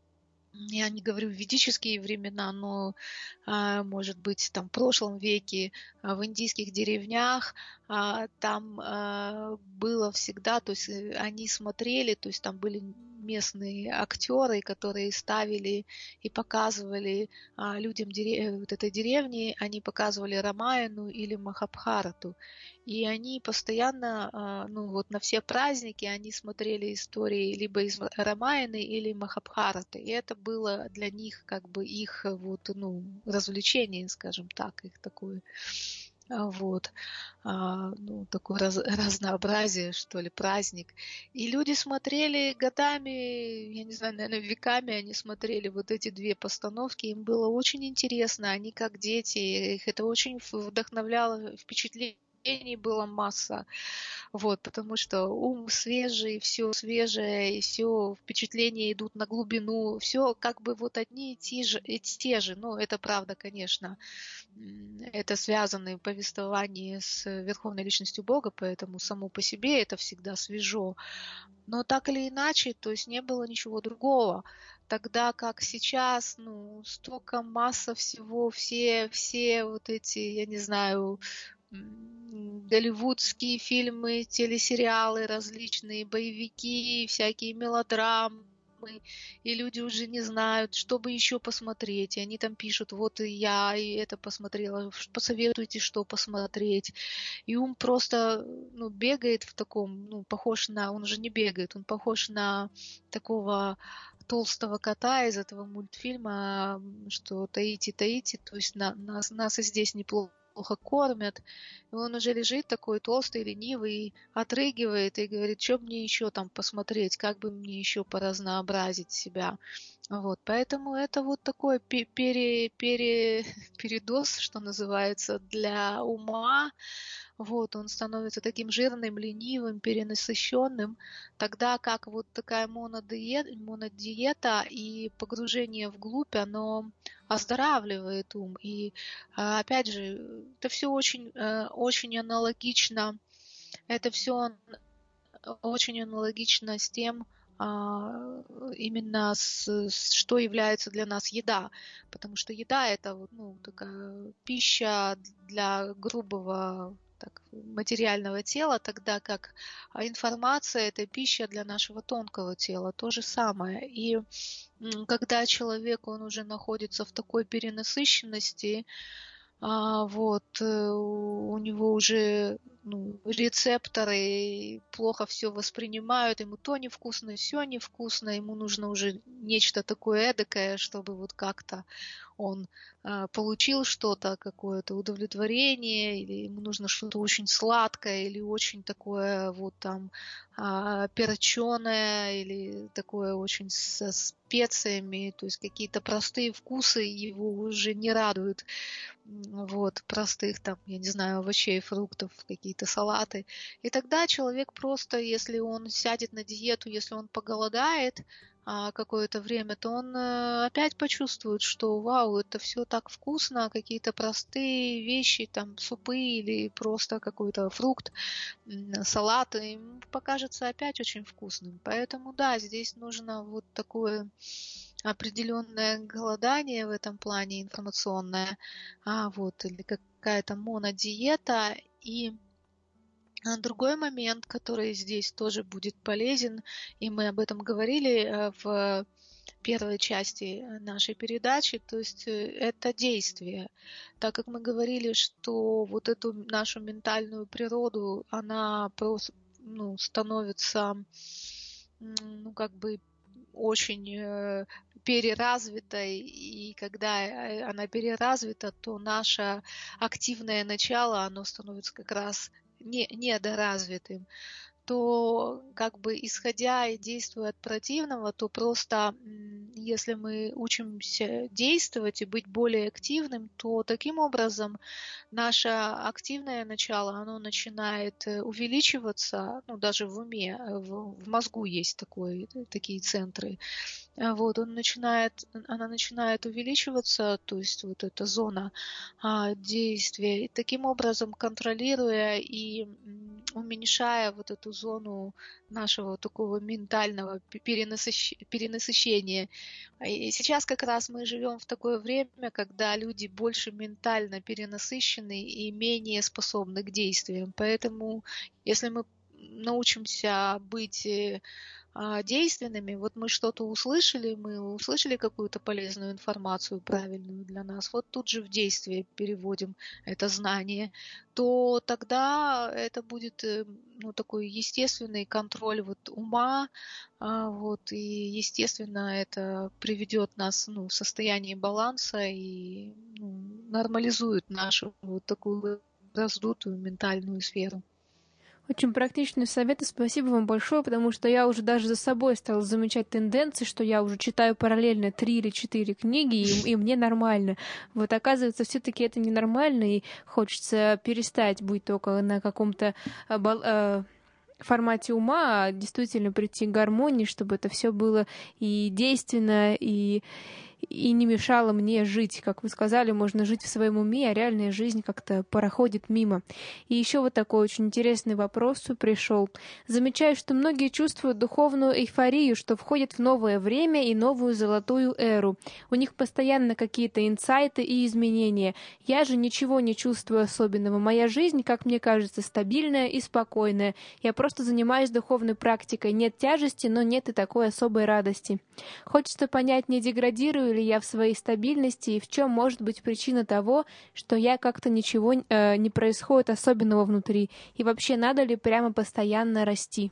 я не говорю в ведические времена, но, а, может быть, там в прошлом веке а, в индийских деревнях а, там а, было всегда, то есть э, они смотрели, то есть там были местные актеры, которые ставили и показывали а, людям дере- э, вот этой деревни, они показывали Рамаяну или Махабхарату. И они постоянно, а, ну вот на все праздники они смотрели истории либо из Рамаяны или Махабхараты. И это было для них как бы их э, вот, ну, развлечение, скажем так, их такое а, вот, а, ну, такое раз- разнообразие, что ли, праздник. И люди смотрели годами, я не знаю, наверное, веками они смотрели вот эти две постановки, им было очень интересно, они как дети, их это очень вдохновляло, впечатлений было масса, вот, потому что ум свежий, все свежее, и все впечатления идут на глубину, все как бы вот одни и те же, и те же, ну, это правда, конечно, м, это связано в повествовании с Верховной Личностью Бога, поэтому само по себе это всегда свежо. Но так или иначе, то есть не было ничего другого. Тогда как сейчас, ну, столько масса всего, все, все вот эти, я не знаю, м, голливудские фильмы, телесериалы различные, боевики, всякие мелодрамы, и люди уже не знают, что бы еще посмотреть. И они там пишут, вот и я и это посмотрела, посоветуйте, что посмотреть. И ум просто, ну, бегает в таком, ну, похож на, он уже не бегает, он похож на такого толстого кота из этого мультфильма, м, что Таити, Таити, то есть на, нас, нас и здесь неплохо кормят. И он уже лежит такой толстый, ленивый, отрыгивает и говорит, что мне еще там посмотреть, как бы мне еще поразнообразить себя. Вот, поэтому это вот такой пе- пере, пере, передоз, что называется, для ума. Вот, он становится таким жирным, ленивым, перенасыщенным, тогда как вот такая монодиета, монодиета и погружение вглубь, оно оздоравливает ум. И а, опять же, это все очень, э, очень аналогично, это все очень аналогично с тем, а, именно с, с- что является для нас еда, потому что еда это вот, ну, такая пища для грубого так, материального тела, тогда как а, информация это пища для нашего тонкого тела, то же самое. И м, когда человек он уже находится в такой перенасыщенности, а, вот, э, у него уже ну, рецепторы плохо все воспринимают, ему то невкусно, все невкусно, ему нужно уже нечто такое эдакое, чтобы вот как-то он а, получил что-то, какое-то удовлетворение, или ему нужно что-то очень сладкое, или очень такое вот там а, перченое, или такое очень со специями, то есть какие-то простые вкусы его уже не радуют. М, вот, простых там, я не знаю, овощей, фруктов, какие-то салаты. И тогда человек просто, если он сядет на диету, если он поголодает, а, какое-то время, то он э, опять почувствует, что вау, это все так вкусно, какие-то простые вещи, там супы или просто какой-то фрукт, м, салат, им покажется опять очень вкусным. Поэтому да, здесь нужно вот такое определенное голодание в этом плане информационное, а, вот, или какая-то монодиета. И а, другой момент, который здесь тоже будет полезен, и мы об этом говорили э, в первой части э, нашей передачи, то есть э, это действие. Так как мы говорили, что вот эту нашу ментальную природу, она просто, ну, становится, м, ну, как бы очень э, переразвитой, и когда э, она переразвита, то наше активное начало, оно становится как раз не, недоразвитым, то как бы исходя и действуя от противного, то просто м, если мы учимся действовать и быть более активным, то таким образом наше активное начало, оно начинает э, увеличиваться, ну даже в уме, э, в, в мозгу есть такой, э, такие центры. А, вот он начинает, она начинает увеличиваться, то есть вот эта зона а, действия, и таким образом контролируя и м, уменьшая вот эту зону нашего такого ментального пе- перенасыщ- перенасыщения. А И сейчас как раз мы живем в такое время, когда люди больше ментально перенасыщены и менее способны к действиям. Поэтому если мы научимся быть э, а, действенными. Вот мы что-то услышали, мы услышали какую-то полезную информацию, правильную для нас, вот тут же в действие переводим это знание, то тогда это будет э, ну, такой естественный контроль вот ума, а, вот, и естественно это приведет нас ну, в состояние баланса и ну, нормализует нашу вот такую раздутую ментальную сферу. Очень практичные советы, спасибо вам большое, потому что я уже даже за собой стала замечать тенденции, что я уже читаю параллельно три или четыре книги, и, и мне нормально. Вот оказывается, все-таки это ненормально, и хочется перестать быть только на каком-то а, бал- а, формате ума, а действительно прийти к гармонии, чтобы это все было и действенно, и и не мешало мне жить. Как вы сказали, можно жить в своем уме, а реальная жизнь как-то проходит мимо. И еще вот такой очень интересный вопрос пришел. Замечаю, что многие чувствуют духовную эйфорию, что входят в новое время и новую золотую эру. У них постоянно какие-то инсайты и изменения. Я же ничего не чувствую особенного. Моя жизнь, как мне кажется, стабильная и спокойная. Я просто занимаюсь духовной практикой. Нет тяжести, но нет и такой особой радости. Хочется понять, не деградирую ли я в своей стабильности и в чем может быть причина того, что я как-то ничего э, не происходит особенного внутри, и вообще надо ли прямо постоянно расти.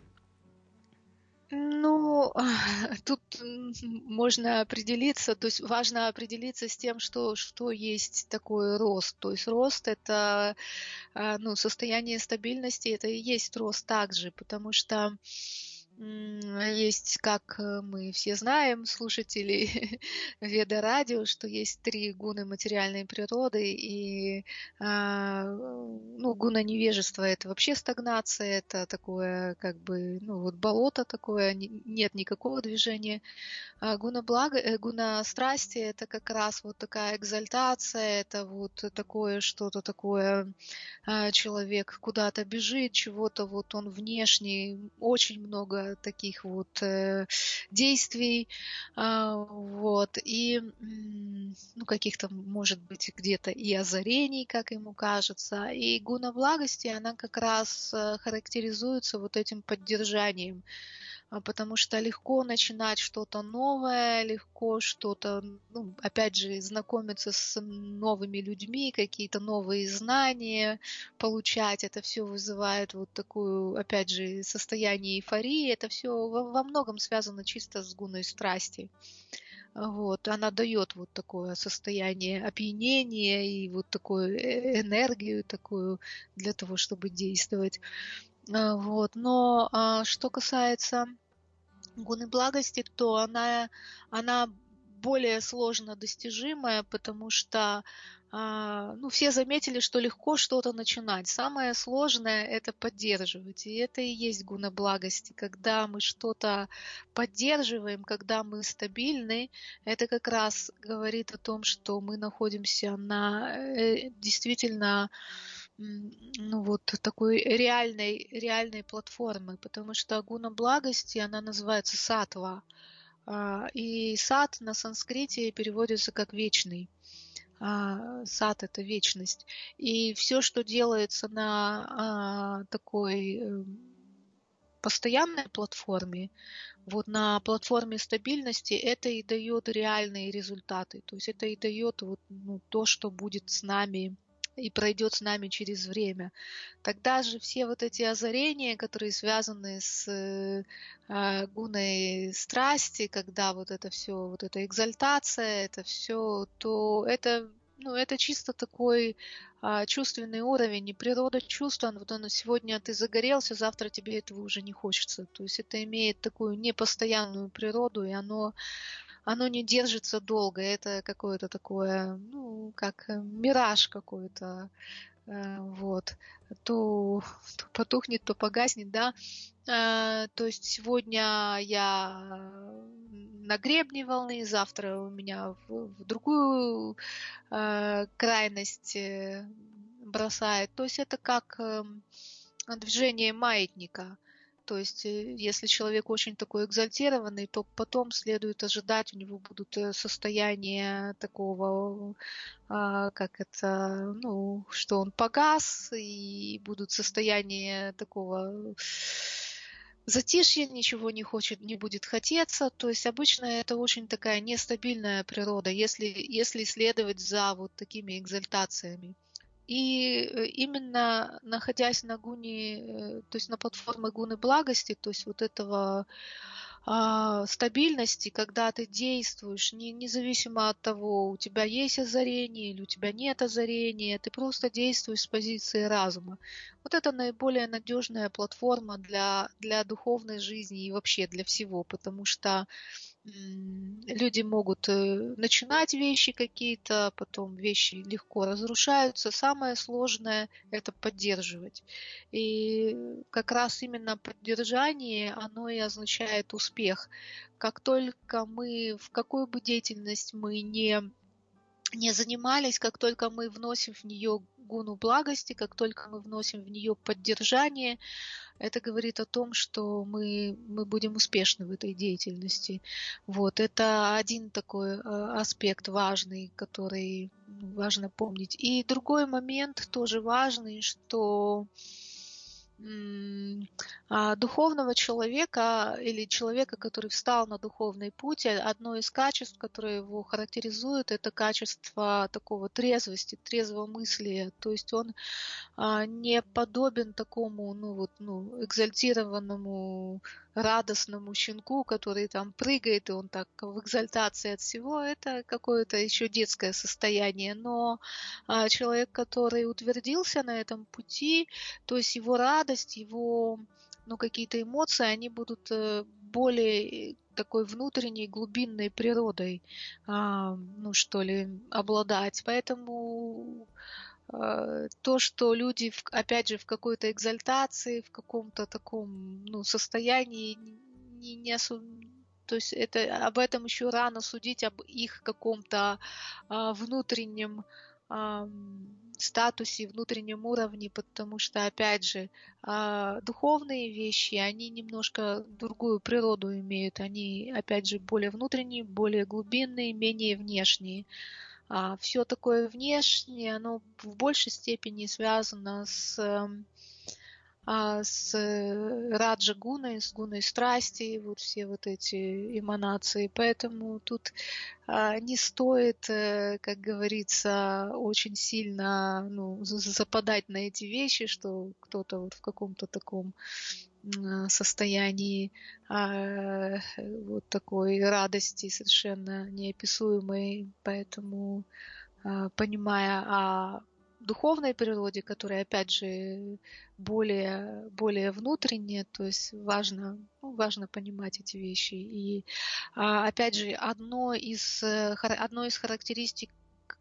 Ну, тут м, можно определиться, то есть важно определиться с тем, что, что есть такой рост. То есть рост это а, ну, состояние стабильности, это и есть рост также, потому что м, есть, как э, мы все знаем, слушатели Веда Радио, что есть три гуны материальной природы, и а, ну, гуна невежества это вообще стагнация, это такое как бы ну, вот болото такое, не- нет никакого движения. А гуна блага, э, гуна страсти это как раз вот такая экзальтация, это вот такое что-то такое, а, человек куда-то бежит, чего-то вот он внешний, очень много таких вот э, действий, а, вот, и м, ну, каких-то, может быть, где-то и озарений, как ему кажется, и гуна благости, она как раз э, характеризуется вот этим поддержанием, а, потому что легко начинать что-то новое, легко что-то, ну, опять же, знакомиться с новыми людьми, какие-то новые знания получать. Это все вызывает вот такую, опять же, состояние эйфории. Это все во, во многом связано чисто с гуной страсти. Вот, она дает вот такое состояние опьянения и вот такую э- энергию такую для того, чтобы действовать. А, Вот, но а, что касается гуны благости, то она, она более сложно достижимая, потому что а, ну, все заметили, что легко что-то начинать. Самое сложное — это поддерживать. И это и есть гуна благости. Когда мы что-то поддерживаем, когда мы стабильны, это как раз говорит о том, что мы находимся на э, действительно м, ну вот такой реальной, реальной платформы, потому что гуна благости, она называется сатва. А, И сат на санскрите переводится как вечный. А, Сад — это вечность. И все, что делается на а, такой эм, постоянной платформе, вот на платформе стабильности, это и дает реальные результаты. То есть это и дает вот, ну, то, что будет с нами и пройдет с нами через время. Тогда же все вот эти озарения, которые связаны с э, а, гуной страсти, когда вот это все, вот эта экзальтация, это все, то это, ну, это чисто такой а, чувственный уровень, и природа чувств, он- вот оно сегодня ты загорелся, завтра тебе этого уже не хочется. То есть это имеет такую непостоянную природу, и оно оно не держится долго. Это какое-то такое, ну, как э, мираж какой-то. Э, Вот. То, то потухнет, то погаснет, да. Э, То есть сегодня я на гребне волны, завтра у меня в, в другую э, крайность э, бросает. То есть это как эм, движение маятника. То есть, э, если человек очень такой экзальтированный, то потом следует ожидать, у него будут э, состояния такого, а, как это, ну, что он погас, и будут состояния такого затишья, ничего не хочет, не будет хотеться. То есть обычно это очень такая нестабильная природа, если, если следовать за вот такими экзальтациями. И э, именно находясь на гуне, э, то есть на платформе гуны благости, то есть вот этого а, стабильности, когда ты действуешь, не, независимо от того, у тебя есть озарение или у тебя нет озарения, ты просто действуешь с позиции разума. Вот это наиболее надежная платформа для, для духовной жизни и вообще для всего, потому что м, люди могут э, начинать вещи какие-то, потом вещи легко разрушаются. Самое сложное — это поддерживать. И как раз именно поддержание, оно и означает успех. Как только мы, в какую бы деятельность мы не не занимались, как только мы вносим в нее гуну благости, как только мы вносим в нее поддержание, это говорит о том, что мы, мы будем успешны в этой деятельности. Вот, это один такой э, аспект важный, который ну, важно помнить. И другой момент тоже важный, что м, а, духовного человека или человека, который встал на духовный путь, э, одно из качеств, которое его характеризует, это качество такого трезвости, трезвомыслия. То есть он а, не подобен такому, ну вот, ну, экзальтированному, радостному щенку, который там прыгает, и он так в экзальтации от всего. Это какое-то еще детское состояние. Но а, человек, который утвердился на этом пути, то есть его радость, его, ну, какие-то эмоции, они будут э, более такой внутренней глубинной природой, а, ну что ли, обладать. Поэтому э, то, что люди, в- опять же, в какой-то экзальтации, в каком-то таком, ну, состоянии, не, не осу- то есть это, об этом еще рано судить, об их каком-то а, внутреннем ам, статусе, внутреннем уровне, потому что, опять же, а, духовные вещи, они немножко другую природу имеют, они, опять же, более внутренние, более глубинные, менее внешние. А, все такое внешнее, оно в большей степени связано с, эм, а, с э, раджа гуной, с гуной страсти, вот все вот эти эманации. Поэтому тут а, не стоит, э, как говорится, очень сильно, ну, за- западать на эти вещи, что кто-то вот в каком-то таком м, состоянии а, вот такой радости совершенно неописуемой. Поэтому, а, понимая о духовной природе, которая, опять же, более, более внутренняя, то есть важно, ну, важно понимать эти вещи. И, а, опять же, одно из, э, хара- одной из характеристик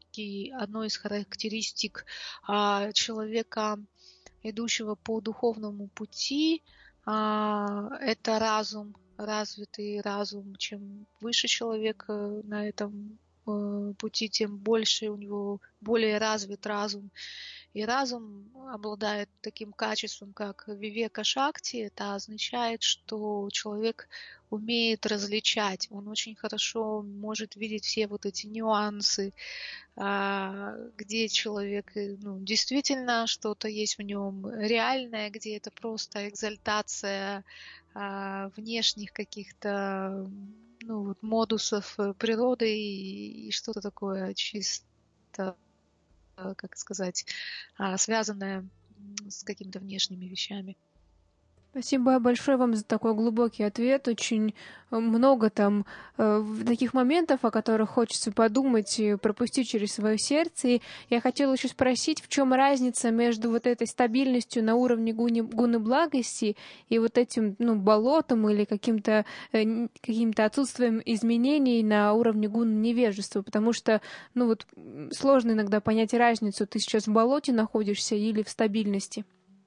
характеристики, одной из характеристик а, человека, идущего по духовному пути, а, это разум, развитый разум. Чем выше человек э, на этом э, пути, тем больше у него более развит разум. И разум обладает таким качеством, как вивека шакти. Это означает, что человек умеет различать. Он очень хорошо может видеть все вот эти нюансы, а, где человек, э, ну, действительно что-то есть в нем реальное, где это просто экзальтация а, внешних каких-то, ну, вот, модусов э, природы и, и что-то такое чисто, э, как сказать, а, связанное м, с какими-то внешними вещами. Спасибо большое вам за такой глубокий ответ. Очень э, много там э, таких моментов, о которых хочется подумать и пропустить через свое сердце. И я хотела еще спросить, в чем разница между вот этой стабильностью на уровне гуни, гуны благости и вот этим, ну, болотом или каким-то э, каким-то отсутствием изменений на уровне гуны невежества, потому что, ну вот, сложно иногда понять разницу. Ты сейчас в болоте находишься или в стабильности?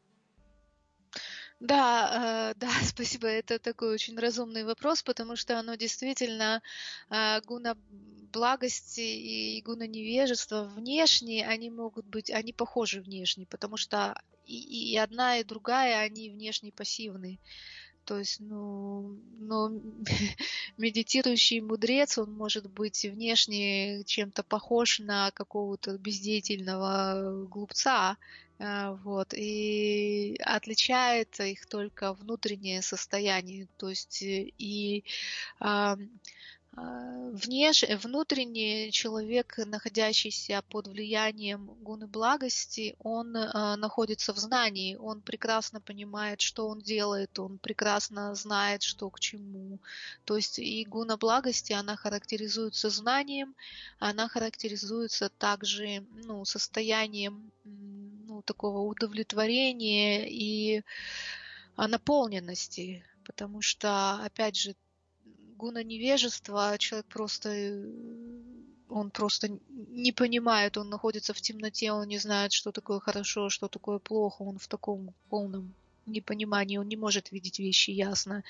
Да, э, да, спасибо. Это такой очень разумный вопрос, потому что оно действительно э, гуна благости и гуна невежества внешне, они могут быть, они похожи внешне, потому что и, и одна, и другая, они внешне пассивны. То есть, ну, но медитирующий мудрец, он может быть внешне чем-то похож на какого-то бездеятельного глупца, а, вот, и отличает их только внутреннее состояние, то есть э, и а, а, внеш... внутренний человек, находящийся под влиянием гуны благости, он а, находится в знании, он прекрасно понимает, что он делает, он прекрасно знает, что к чему. То есть и гуна благости, она характеризуется знанием, она характеризуется также, ну, состоянием, ну, такого удовлетворения и а, наполненности, потому что, опять же, гуна невежества, человек просто, э, он просто не понимает, он находится в темноте, он не знает, что такое хорошо, что такое плохо, он в таком полном непонимании, он не может видеть вещи ясно.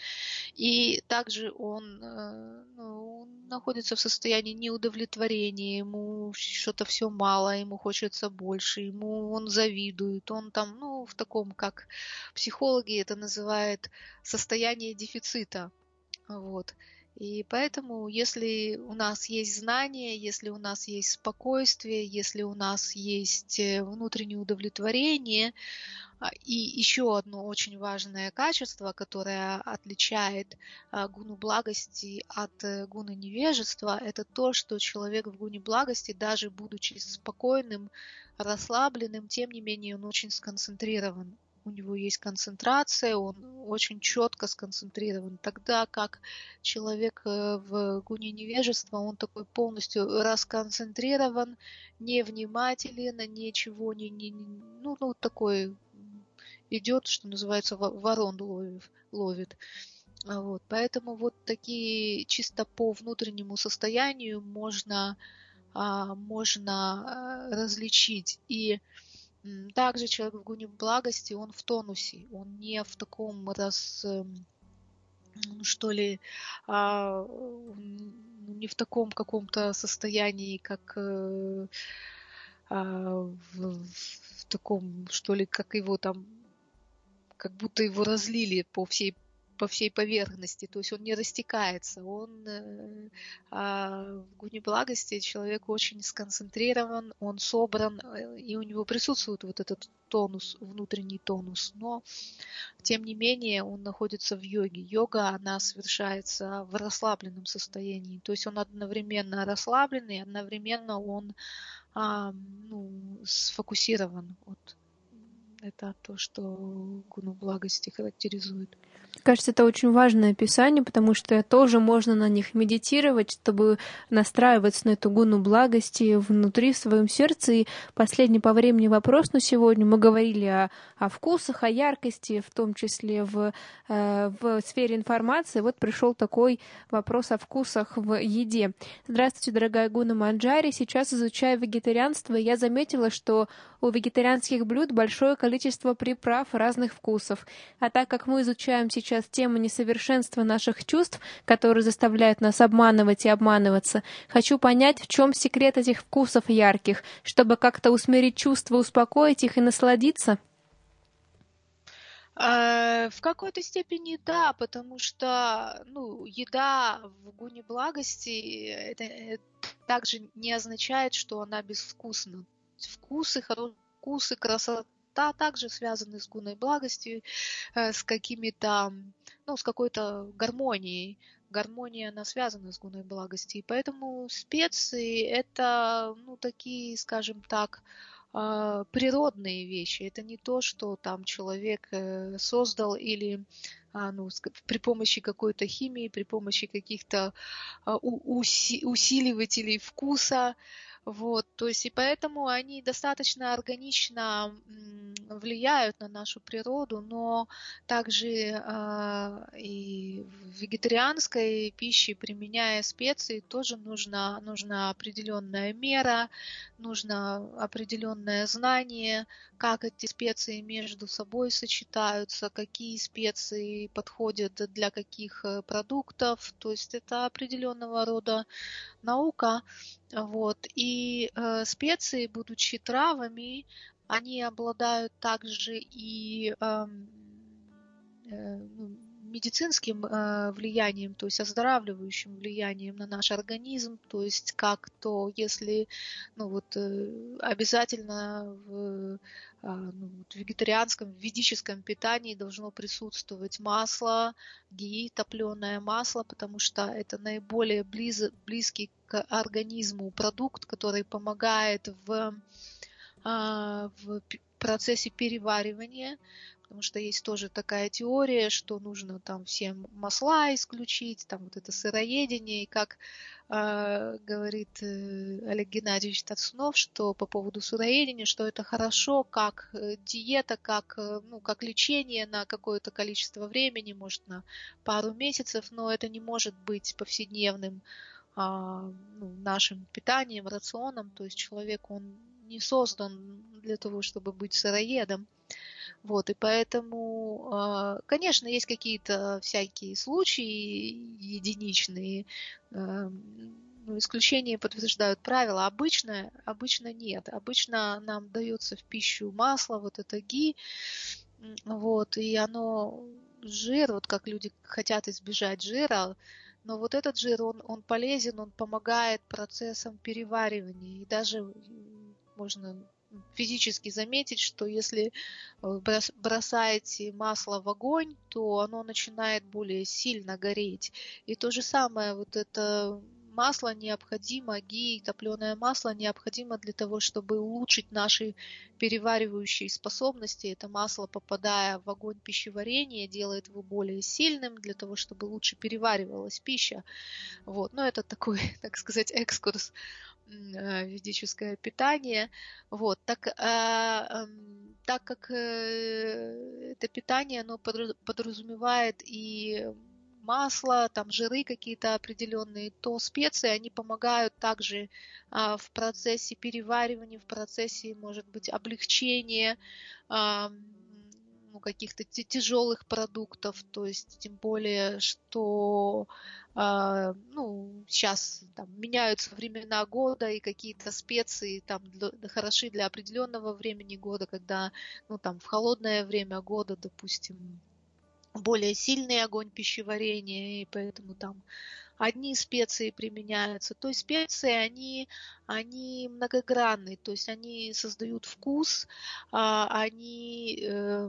И также он, э, ну, он находится в состоянии неудовлетворения, ему что-то все мало, ему хочется больше, ему он завидует, он там, ну, в таком, как психологи это называют, состояние дефицита. Вот. И поэтому, если у нас есть знание, если у нас есть спокойствие, если у нас есть э, внутреннее удовлетворение, а, и еще одно очень важное качество, которое отличает а, гуну благости от э, гуны невежества, это то, что человек в гуне благости, даже будучи спокойным, расслабленным, тем не менее он очень сконцентрирован. У него есть концентрация, он очень четко сконцентрирован. Тогда как человек э, в гуне невежества, он такой полностью расконцентрирован, невнимателен, ничего не, не не- ну, ну такой идет, что называется, во- ворон ловит. ловит. А Вот. Поэтому вот такие чисто по внутреннему состоянию можно, а, можно а, различить. И м, также человек в гуне благости, он в тонусе, он не в таком раз, эм, ну, что ли, а, м, не в таком каком-то состоянии, как э, а, в, в таком, что ли, как его там, как будто его разлили по всей по всей поверхности, то есть он не растекается, он э, а в гуне благости человек очень сконцентрирован, он собран, э, и у него присутствует вот этот тонус, внутренний тонус, но тем не менее он находится в йоге. Йога, она совершается в расслабленном состоянии, то есть он одновременно расслабленный, одновременно он а, ну, сфокусирован. Вот. Это то, что гуну благости характеризует. Кажется, это очень важное описание, потому что тоже можно на них медитировать, чтобы настраиваться на эту гуну благости внутри в своем сердце. И последний по времени вопрос на сегодня. Мы говорили о, о вкусах, о яркости, в том числе в, э, в сфере информации. Вот пришел такой вопрос о вкусах в еде. Здравствуйте, дорогая Гуна Манджари. Сейчас изучаю вегетарианство, и я заметила, что у вегетарианских блюд большое количество приправ разных вкусов. А так как мы изучаем сейчас тему несовершенства наших чувств, которые заставляют нас обманывать и обманываться, хочу понять, в чем секрет этих вкусов ярких, чтобы как-то усмирить чувства, успокоить их и насладиться. В какой-то степени да, потому что ну, еда в гуне благости это, это также не означает, что она безвкусна. Вкусы, хорошие вкусы, красота также связаны с гуной благости, с какими-то, ну, с какой-то гармонией. Гармония, она связана с гуной благости. И поэтому специи это, ну, такие, скажем так, природные вещи. Это не то, что там человек создал или ну, при помощи какой-то химии, при помощи каких-то усиливателей вкуса. Вот, то есть и поэтому они достаточно органично влияют на нашу природу, но также э, и в вегетарианской пище, применяя специи, тоже нужна, нужна определенная мера, нужно определенное знание, как эти специи между собой сочетаются, какие специи подходят для каких продуктов, то есть это определенного рода наука. Вот. И э, специи, будучи травами, они обладают также и э, э, медицинским э, влиянием, то есть оздоравливающим влиянием на наш организм, то есть как то, если ну, вот, э, обязательно в, э, ну, в вегетарианском, в ведическом питании должно присутствовать масло, гии, топленое масло, потому что это наиболее близ, близкий к организму продукт, который помогает в, э, в процессе переваривания. Потому что есть тоже такая теория, что нужно там все масла исключить, там вот это сыроедение, и как э, говорит э, Олег Геннадьевич Тацунов, что по поводу сыроедения, что это хорошо, как диета, как, ну, как лечение на какое-то количество времени, может на пару месяцев, но это не может быть повседневным э, ну, нашим питанием, рационом, то есть человек, он не создан для того, чтобы быть сыроедом. Вот, и поэтому, конечно, есть какие-то всякие случаи единичные, но исключения подтверждают правила. Обычно, обычно нет. Обычно нам дается в пищу масло, вот это ги, вот, и оно жир, вот как люди хотят избежать жира, но вот этот жир, он, он полезен, он помогает процессам переваривания, и даже можно физически заметить, что если бросаете масло в огонь, то оно начинает более сильно гореть. И то же самое, вот это масло необходимо, ги, топленое масло необходимо для того, чтобы улучшить наши переваривающие способности. Это масло, попадая в огонь пищеварения, делает его более сильным для того, чтобы лучше переваривалась пища. Вот. Но это такой, так сказать, экскурс ведическое питание. Вот. Так, а, так как это питание, оно подразумевает и масло, там жиры какие-то определенные, то специи, они помогают также а, в процессе переваривания, в процессе, может быть, облегчения а, ну, каких-то тяжелых продуктов, то есть тем более, что Uh, ну, сейчас там, меняются времена года, и какие-то специи там для, хороши для определенного времени года, когда ну, там, в холодное время года, допустим, более сильный огонь пищеварения, и поэтому там одни специи применяются. То есть специи, они, они многогранные, то есть они создают вкус, они... Э,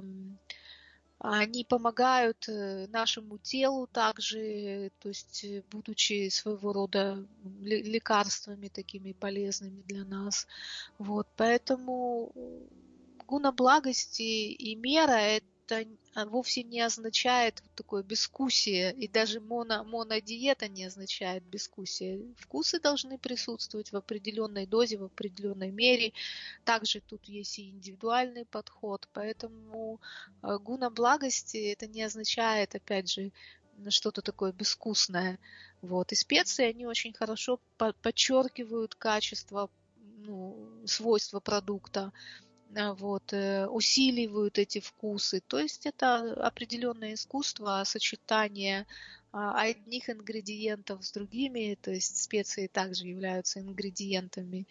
Они помогают нашему телу также, то есть будучи своего рода лекарствами такими полезными для нас. Вот, поэтому гуна благости и мера это вовсе не означает вот такое безвкусие, и даже моно, монодиета не означает безвкусие. Вкусы должны присутствовать в определенной дозе, в определенной мере. Также тут есть и индивидуальный подход, поэтому гуна благости это не означает, опять же, что-то такое безвкусное. Вот. И специи, они очень хорошо подчеркивают качество, ну, свойства продукта, вот, усиливают эти вкусы. То есть это определенное искусство сочетания одних ингредиентов с другими, то есть специи также являются ингредиентами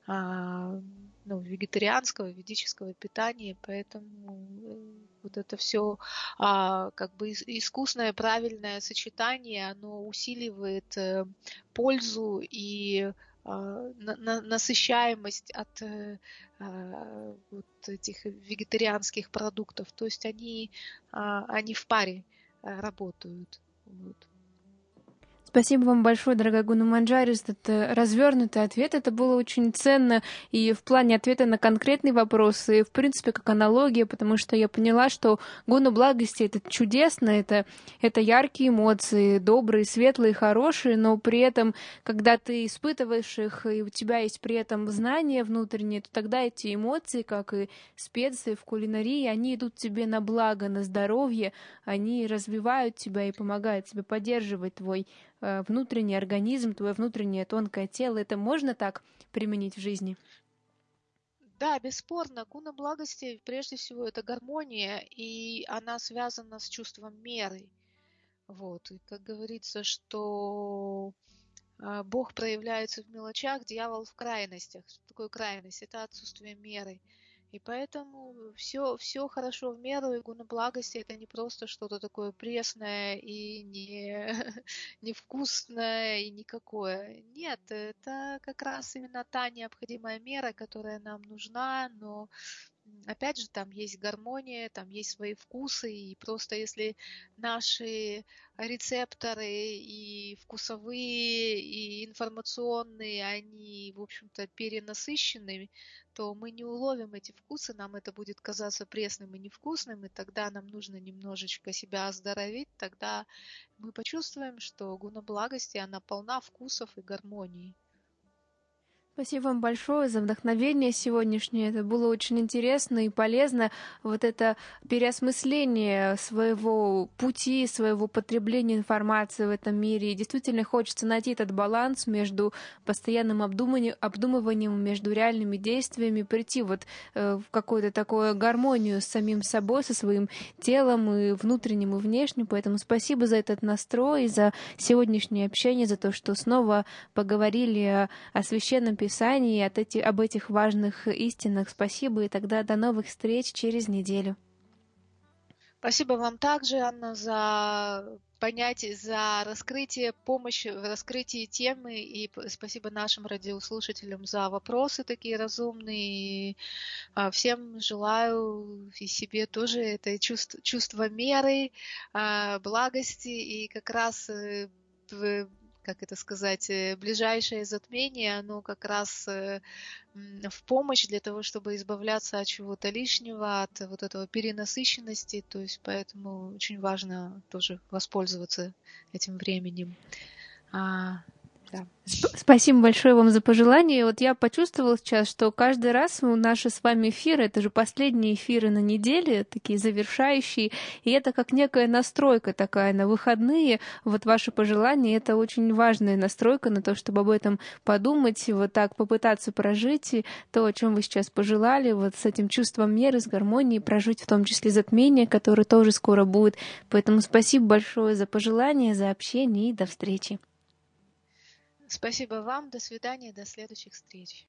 ну, вегетарианского, ведического питания, поэтому вот это все как бы искусное, правильное сочетание, оно усиливает пользу и насыщаемость от вот этих вегетарианских продуктов, то есть они, они в паре работают. Вот. Спасибо вам большое, дорогая Гуна Манджари, за этот развернутый ответ. Это было очень ценно и в плане ответа на конкретные вопросы, и в принципе как аналогия, потому что я поняла, что гуна благости — это чудесно, это, это яркие эмоции, добрые, светлые, хорошие, но при этом, когда ты испытываешь их, и у тебя есть при этом знания внутренние, то тогда эти эмоции, как и специи в кулинарии, они идут тебе на благо, на здоровье, они развивают тебя и помогают тебе поддерживать твой внутренний организм, твое внутреннее тонкое тело. Это можно так применить в жизни? Да, бесспорно. Гуна благости, прежде всего, это гармония, и она связана с чувством меры. Вот. И как говорится, что Бог проявляется в мелочах, дьявол в крайностях. Что такое крайность? Это отсутствие меры. И поэтому все, все хорошо в меру, и гуна благости это не просто что-то такое пресное и не, невкусное и никакое. Нет, это как раз именно та необходимая мера, которая нам нужна, но опять же, там есть гармония, там есть свои вкусы, и просто если наши рецепторы и вкусовые, и информационные, они, в общем-то, перенасыщены, то мы не уловим эти вкусы, нам это будет казаться пресным и невкусным, и тогда нам нужно немножечко себя оздоровить, тогда мы почувствуем, что гуна благости, она полна вкусов и гармонии. Спасибо вам большое за вдохновение сегодняшнее. Это было очень интересно и полезно. Вот это переосмысление своего пути, своего потребления информации в этом мире. И действительно хочется найти этот баланс между постоянным обдумыванием, обдумыванием между реальными действиями, прийти вот э, в какую-то такую гармонию с самим собой, со своим телом и внутренним, и внешним. Поэтому спасибо за этот настрой, и за сегодняшнее общение, за то, что снова поговорили о, о священном писании, Писании, от эти, об этих важных истинах. Спасибо, и тогда до новых встреч через неделю. Спасибо вам также, Анна, за понятие, за раскрытие, помощь в раскрытии темы, и спасибо нашим радиослушателям за вопросы такие разумные. И всем желаю и себе тоже это чувство, чувство меры, благости, и как раз в как это сказать, ближайшее затмение, оно как раз в помощь для того, чтобы избавляться от чего-то лишнего, от вот этого перенасыщенности, то есть поэтому очень важно тоже воспользоваться этим временем. А, да. Спасибо большое вам за пожелание. Вот я почувствовала сейчас, что каждый раз наши с вами эфиры, это же последние эфиры на неделе, такие завершающие, и это как некая настройка такая на выходные. Вот ваши пожелания — это очень важная настройка на то, чтобы об этом подумать, вот так попытаться прожить то, о чем вы сейчас пожелали, вот с этим чувством меры, с гармонией, прожить в том числе затмение, которое тоже скоро будет. Поэтому спасибо большое за пожелания, за общение, и до встречи. Спасибо вам. До свидания. До следующих встреч.